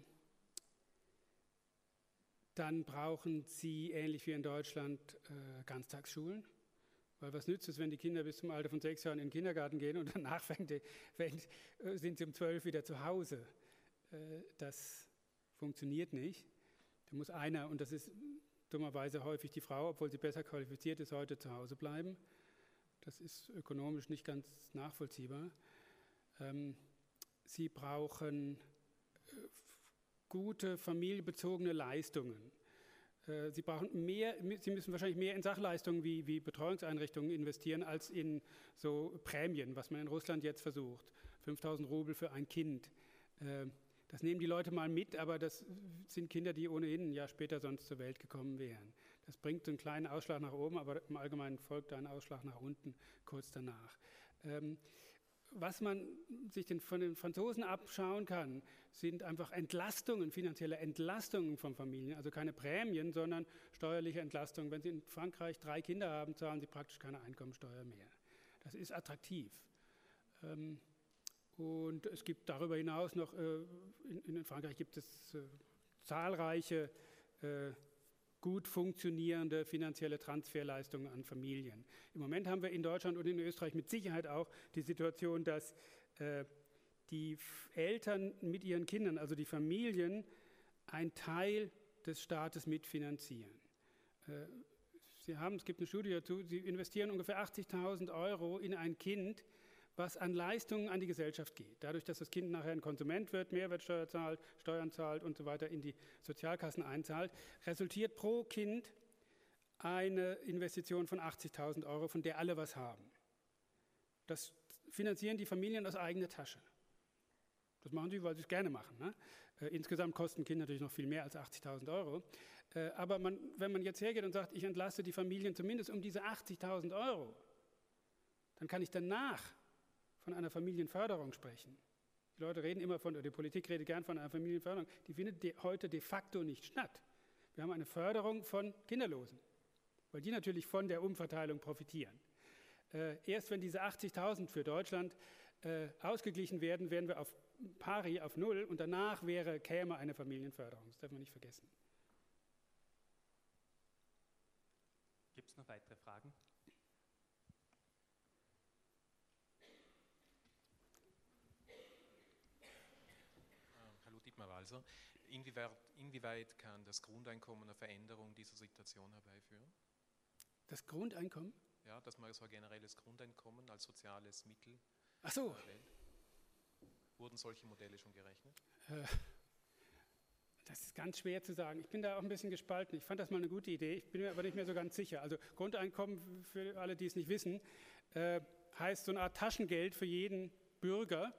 Dann brauchen Sie, ähnlich wie in Deutschland, äh, Ganztagsschulen. Weil was nützt es, wenn die Kinder bis zum Alter von sechs Jahren in den Kindergarten gehen und danach fängt die, fängt, äh, sind sie um zwölf wieder zu Hause. Äh, das funktioniert nicht. Da muss einer, und das ist dummerweise häufig die Frau, obwohl sie besser qualifiziert ist, heute zu Hause bleiben. Das ist ökonomisch nicht ganz nachvollziehbar. Ähm, Sie brauchen äh, gute familienbezogene Leistungen. Äh, Sie brauchen mehr, Sie müssen wahrscheinlich mehr in Sachleistungen wie, wie Betreuungseinrichtungen investieren, als in so Prämien, was man in Russland jetzt versucht. fünftausend Rubel für ein Kind. Äh, das nehmen die Leute mal mit, aber das sind Kinder, die ohnehin ein Jahr später sonst zur Welt gekommen wären. Das bringt einen kleinen Ausschlag nach oben, aber im Allgemeinen folgt ein Ausschlag nach unten kurz danach. Ähm, Was man sich den, von den Franzosen abschauen kann, sind einfach Entlastungen, finanzielle Entlastungen von Familien. Also keine Prämien, sondern steuerliche Entlastungen. Wenn Sie in Frankreich drei Kinder haben, zahlen Sie praktisch keine Einkommensteuer mehr. Das ist attraktiv. Und es gibt darüber hinaus noch, äh, in, in Frankreich gibt es äh, zahlreiche äh, gut funktionierende finanzielle Transferleistungen an Familien. Im Moment haben wir in Deutschland und in Österreich mit Sicherheit auch die Situation, dass äh, die Eltern mit ihren Kindern, also die Familien, einen Teil des Staates mitfinanzieren. Äh, Sie haben, es gibt eine Studie dazu, Sie investieren ungefähr achtzigtausend Euro in ein Kind, was an Leistungen an die Gesellschaft geht. Dadurch, dass das Kind nachher ein Konsument wird, Mehrwertsteuer zahlt, Steuern zahlt und so weiter, in die Sozialkassen einzahlt, resultiert pro Kind eine Investition von achtzigtausend Euro, von der alle was haben. Das finanzieren die Familien aus eigener Tasche. Das machen sie, weil sie es gerne machen. Ne? Äh, insgesamt kosten Kinder natürlich noch viel mehr als achtzigtausend Euro. Äh, aber man, wenn man jetzt hergeht und sagt, ich entlaste die Familien zumindest um diese achtzigtausend Euro, dann kann ich danach von einer Familienförderung sprechen. Die Leute reden immer von, oder die Politik redet gern von einer Familienförderung. Die findet de, heute de facto nicht statt. Wir haben eine Förderung von Kinderlosen, weil die natürlich von der Umverteilung profitieren. Äh, erst wenn diese achtzigtausend für Deutschland äh, ausgeglichen werden, werden wir auf pari, auf Null, und danach wäre, käme eine Familienförderung. Das darf man nicht vergessen. Gibt es noch weitere Fragen? Hallo Dietmar Walser. Inwieweit, inwieweit kann das Grundeinkommen eine Veränderung dieser Situation herbeiführen? Das Grundeinkommen? Ja, dass man so ein generelles Grundeinkommen als soziales Mittel Ach so. wählt. Wurden solche Modelle schon gerechnet? Äh, das ist ganz schwer zu sagen. Ich bin da auch ein bisschen gespalten. Ich fand das mal eine gute Idee, ich bin mir aber nicht mehr so ganz sicher. Also Grundeinkommen, für alle, die es nicht wissen, äh, heißt so eine Art Taschengeld für jeden Bürger.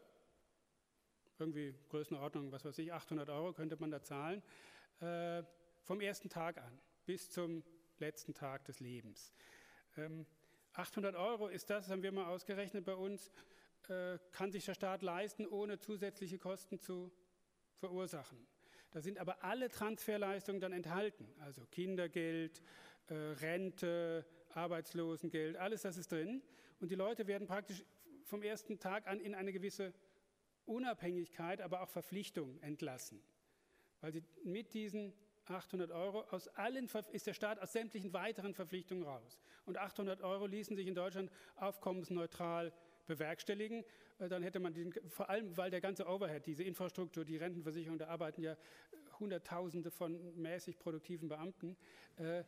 Irgendwie Größenordnung, was weiß ich, achthundert Euro könnte man da zahlen, äh, vom ersten Tag an bis zum letzten Tag des Lebens. Ähm, achthundert Euro ist das, das haben wir mal ausgerechnet bei uns, äh, kann sich der Staat leisten, ohne zusätzliche Kosten zu verursachen. Da sind aber alle Transferleistungen dann enthalten, also Kindergeld, äh, Rente, Arbeitslosengeld, alles das ist drin. Und die Leute werden praktisch vom ersten Tag an in eine gewisse Unabhängigkeit, aber auch Verpflichtung entlassen. Weil sie mit diesen achthundert Euro, aus allen, ist der Staat aus sämtlichen weiteren Verpflichtungen raus. Und achthundert Euro ließen sich in Deutschland aufkommensneutral bewerkstelligen. Dann hätte man, den, vor allem weil der ganze Overhead, diese Infrastruktur, die Rentenversicherung, da arbeiten ja Hunderttausende von mäßig produktiven Beamten, äh,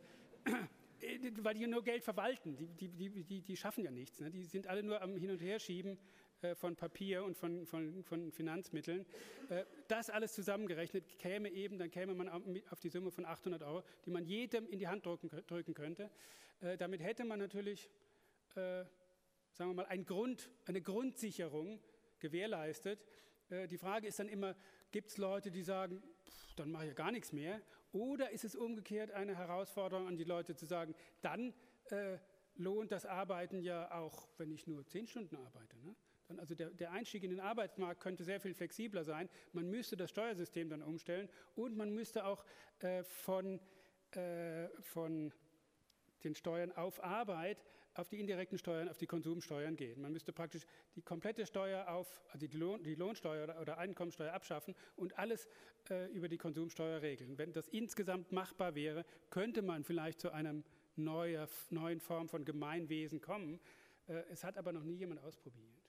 weil die nur Geld verwalten, die, die, die, die schaffen ja nichts. Ne? Die sind alle nur am Hin- und Herschieben äh, von Papier und von, von, von Finanzmitteln. Äh, das alles zusammengerechnet käme eben, dann käme man auf die Summe von achthundert Euro, die man jedem in die Hand drücken, drücken könnte. Äh, damit hätte man natürlich, äh, sagen wir mal, ein Grund, eine Grundsicherung gewährleistet. Äh, die Frage ist dann immer, gibt es Leute, die sagen, pff, dann mache ich ja gar nichts mehr? Oder ist es umgekehrt eine Herausforderung an die Leute zu sagen, dann äh, lohnt das Arbeiten ja auch, wenn ich nur zehn Stunden arbeite. Ne? Dann also der, der Einstieg in den Arbeitsmarkt könnte sehr viel flexibler sein. Man müsste das Steuersystem dann umstellen und man müsste auch äh, von, äh, von den Steuern auf Arbeit auf die indirekten Steuern, auf die Konsumsteuern gehen. Man müsste praktisch die komplette Steuer auf, also die, Lohn, die Lohnsteuer oder, oder Einkommensteuer abschaffen und alles äh, über die Konsumsteuer regeln. Wenn das insgesamt machbar wäre, könnte man vielleicht zu einer neuer, neuen Form von Gemeinwesen kommen. Äh, es hat aber noch nie jemand ausprobiert.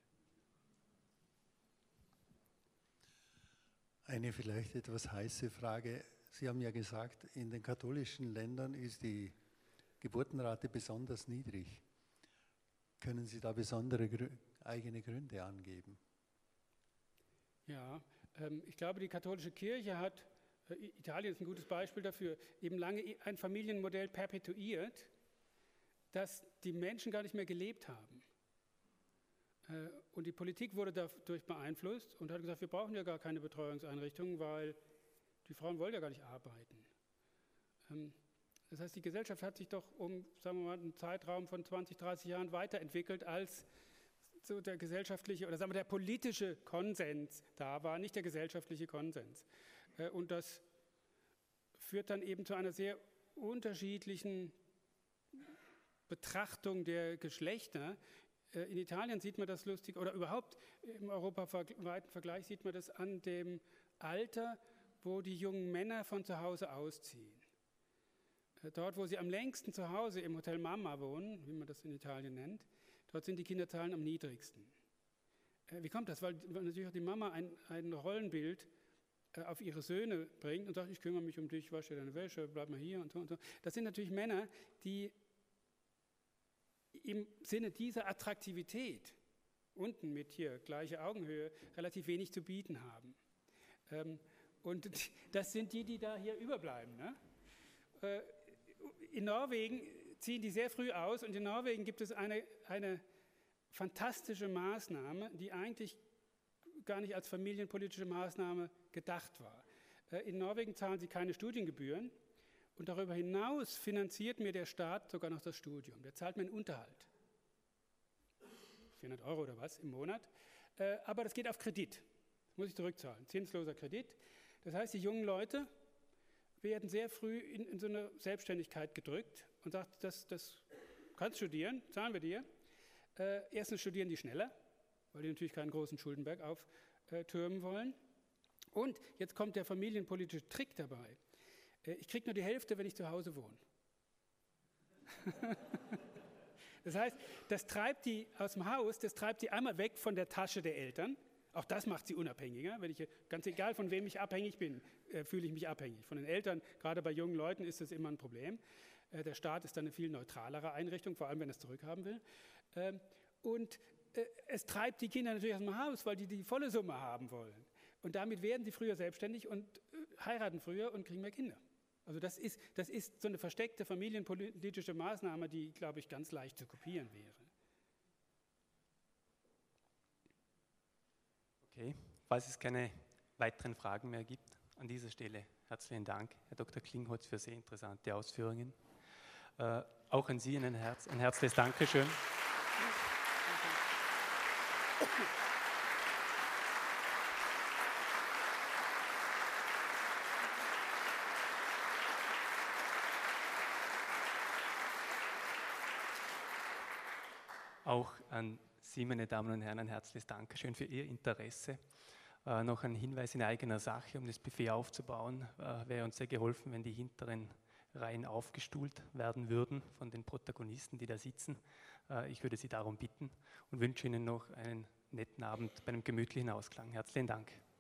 Eine vielleicht etwas heiße Frage. Sie haben ja gesagt, in den katholischen Ländern ist die Geburtenrate besonders niedrig. Können Sie da besondere Grü- eigene Gründe angeben? Ja, ähm, ich glaube, die katholische Kirche hat, äh, Italien ist ein gutes Beispiel dafür, eben lange ein Familienmodell perpetuiert, das die Menschen gar nicht mehr gelebt haben. Äh, und die Politik wurde dadurch beeinflusst und hat gesagt, wir brauchen ja gar keine Betreuungseinrichtungen, weil die Frauen wollen ja gar nicht arbeiten. Ähm, Das heißt, die Gesellschaft hat sich doch um, sagen wir mal, einen Zeitraum von zwanzig, dreißig Jahren weiterentwickelt, als so der gesellschaftliche oder sagen wir der politische Konsens da war, nicht der gesellschaftliche Konsens. Und das führt dann eben zu einer sehr unterschiedlichen Betrachtung der Geschlechter. In Italien sieht man das lustig, oder überhaupt im europaweiten Vergleich sieht man das an dem Alter, wo die jungen Männer von zu Hause ausziehen. Dort, wo sie am längsten zu Hause im Hotel Mama wohnen, wie man das in Italien nennt, dort sind die Kinderzahlen am niedrigsten. Wie kommt das? Weil natürlich auch die Mama ein, ein Rollenbild auf ihre Söhne bringt und sagt, ich kümmere mich um dich, wasche deine Wäsche, bleib mal hier und so und so. Das sind natürlich Männer, die im Sinne dieser Attraktivität unten mit hier gleiche Augenhöhe relativ wenig zu bieten haben. Ähm, und das sind die, die da hier überbleiben. Ne? Äh, in Norwegen ziehen die sehr früh aus und in Norwegen gibt es eine, eine fantastische Maßnahme, die eigentlich gar nicht als familienpolitische Maßnahme gedacht war. Äh, in Norwegen zahlen sie keine Studiengebühren. Und darüber hinaus finanziert mir der Staat sogar noch das Studium. Der zahlt mir einen Unterhalt. vierhundert Euro oder was im Monat. Äh, aber das geht auf Kredit. Das muss ich zurückzahlen. Zinsloser Kredit. Das heißt, die jungen Leute werden sehr früh in, in so eine Selbstständigkeit gedrückt und sagt, das, das kannst studieren, zahlen wir dir. Äh, erstens studieren die schneller, weil die natürlich keinen großen Schuldenberg auftürmen wollen. Und jetzt kommt der familienpolitische Trick dabei. Ich kriege nur die Hälfte, wenn ich zu Hause wohne. Das heißt, das treibt die aus dem Haus, das treibt die einmal weg von der Tasche der Eltern. Auch das macht sie unabhängiger. Wenn ich, ganz egal, von wem ich abhängig bin, äh, fühle ich mich abhängig. Von den Eltern, gerade bei jungen Leuten, ist das immer ein Problem. Äh, der Staat ist dann eine viel neutralere Einrichtung, vor allem wenn er es zurückhaben will. Ähm, und äh, es treibt die Kinder natürlich aus dem Haus, weil die die volle Summe haben wollen. Und damit werden sie früher selbstständig und äh, heiraten früher und kriegen mehr Kinder. Also das ist, das ist so eine versteckte familienpolitische Maßnahme, die, glaube ich, ganz leicht zu kopieren wäre. Okay, falls es keine weiteren Fragen mehr gibt, an dieser Stelle herzlichen Dank, Herr Doktor Klingholz, für sehr interessante Ausführungen. Äh, auch an Sie ein, Herz, ein herzliches Dankeschön. Auch an Sie, meine Damen und Herren, ein herzliches Dankeschön für Ihr Interesse. Äh, noch ein Hinweis in eigener Sache, um das Buffet aufzubauen, äh, wäre uns sehr geholfen, wenn die hinteren Reihen aufgestuhlt werden würden von den Protagonisten, die da sitzen. Äh, ich würde Sie darum bitten und wünsche Ihnen noch einen netten Abend bei einem gemütlichen Ausklang. Herzlichen Dank.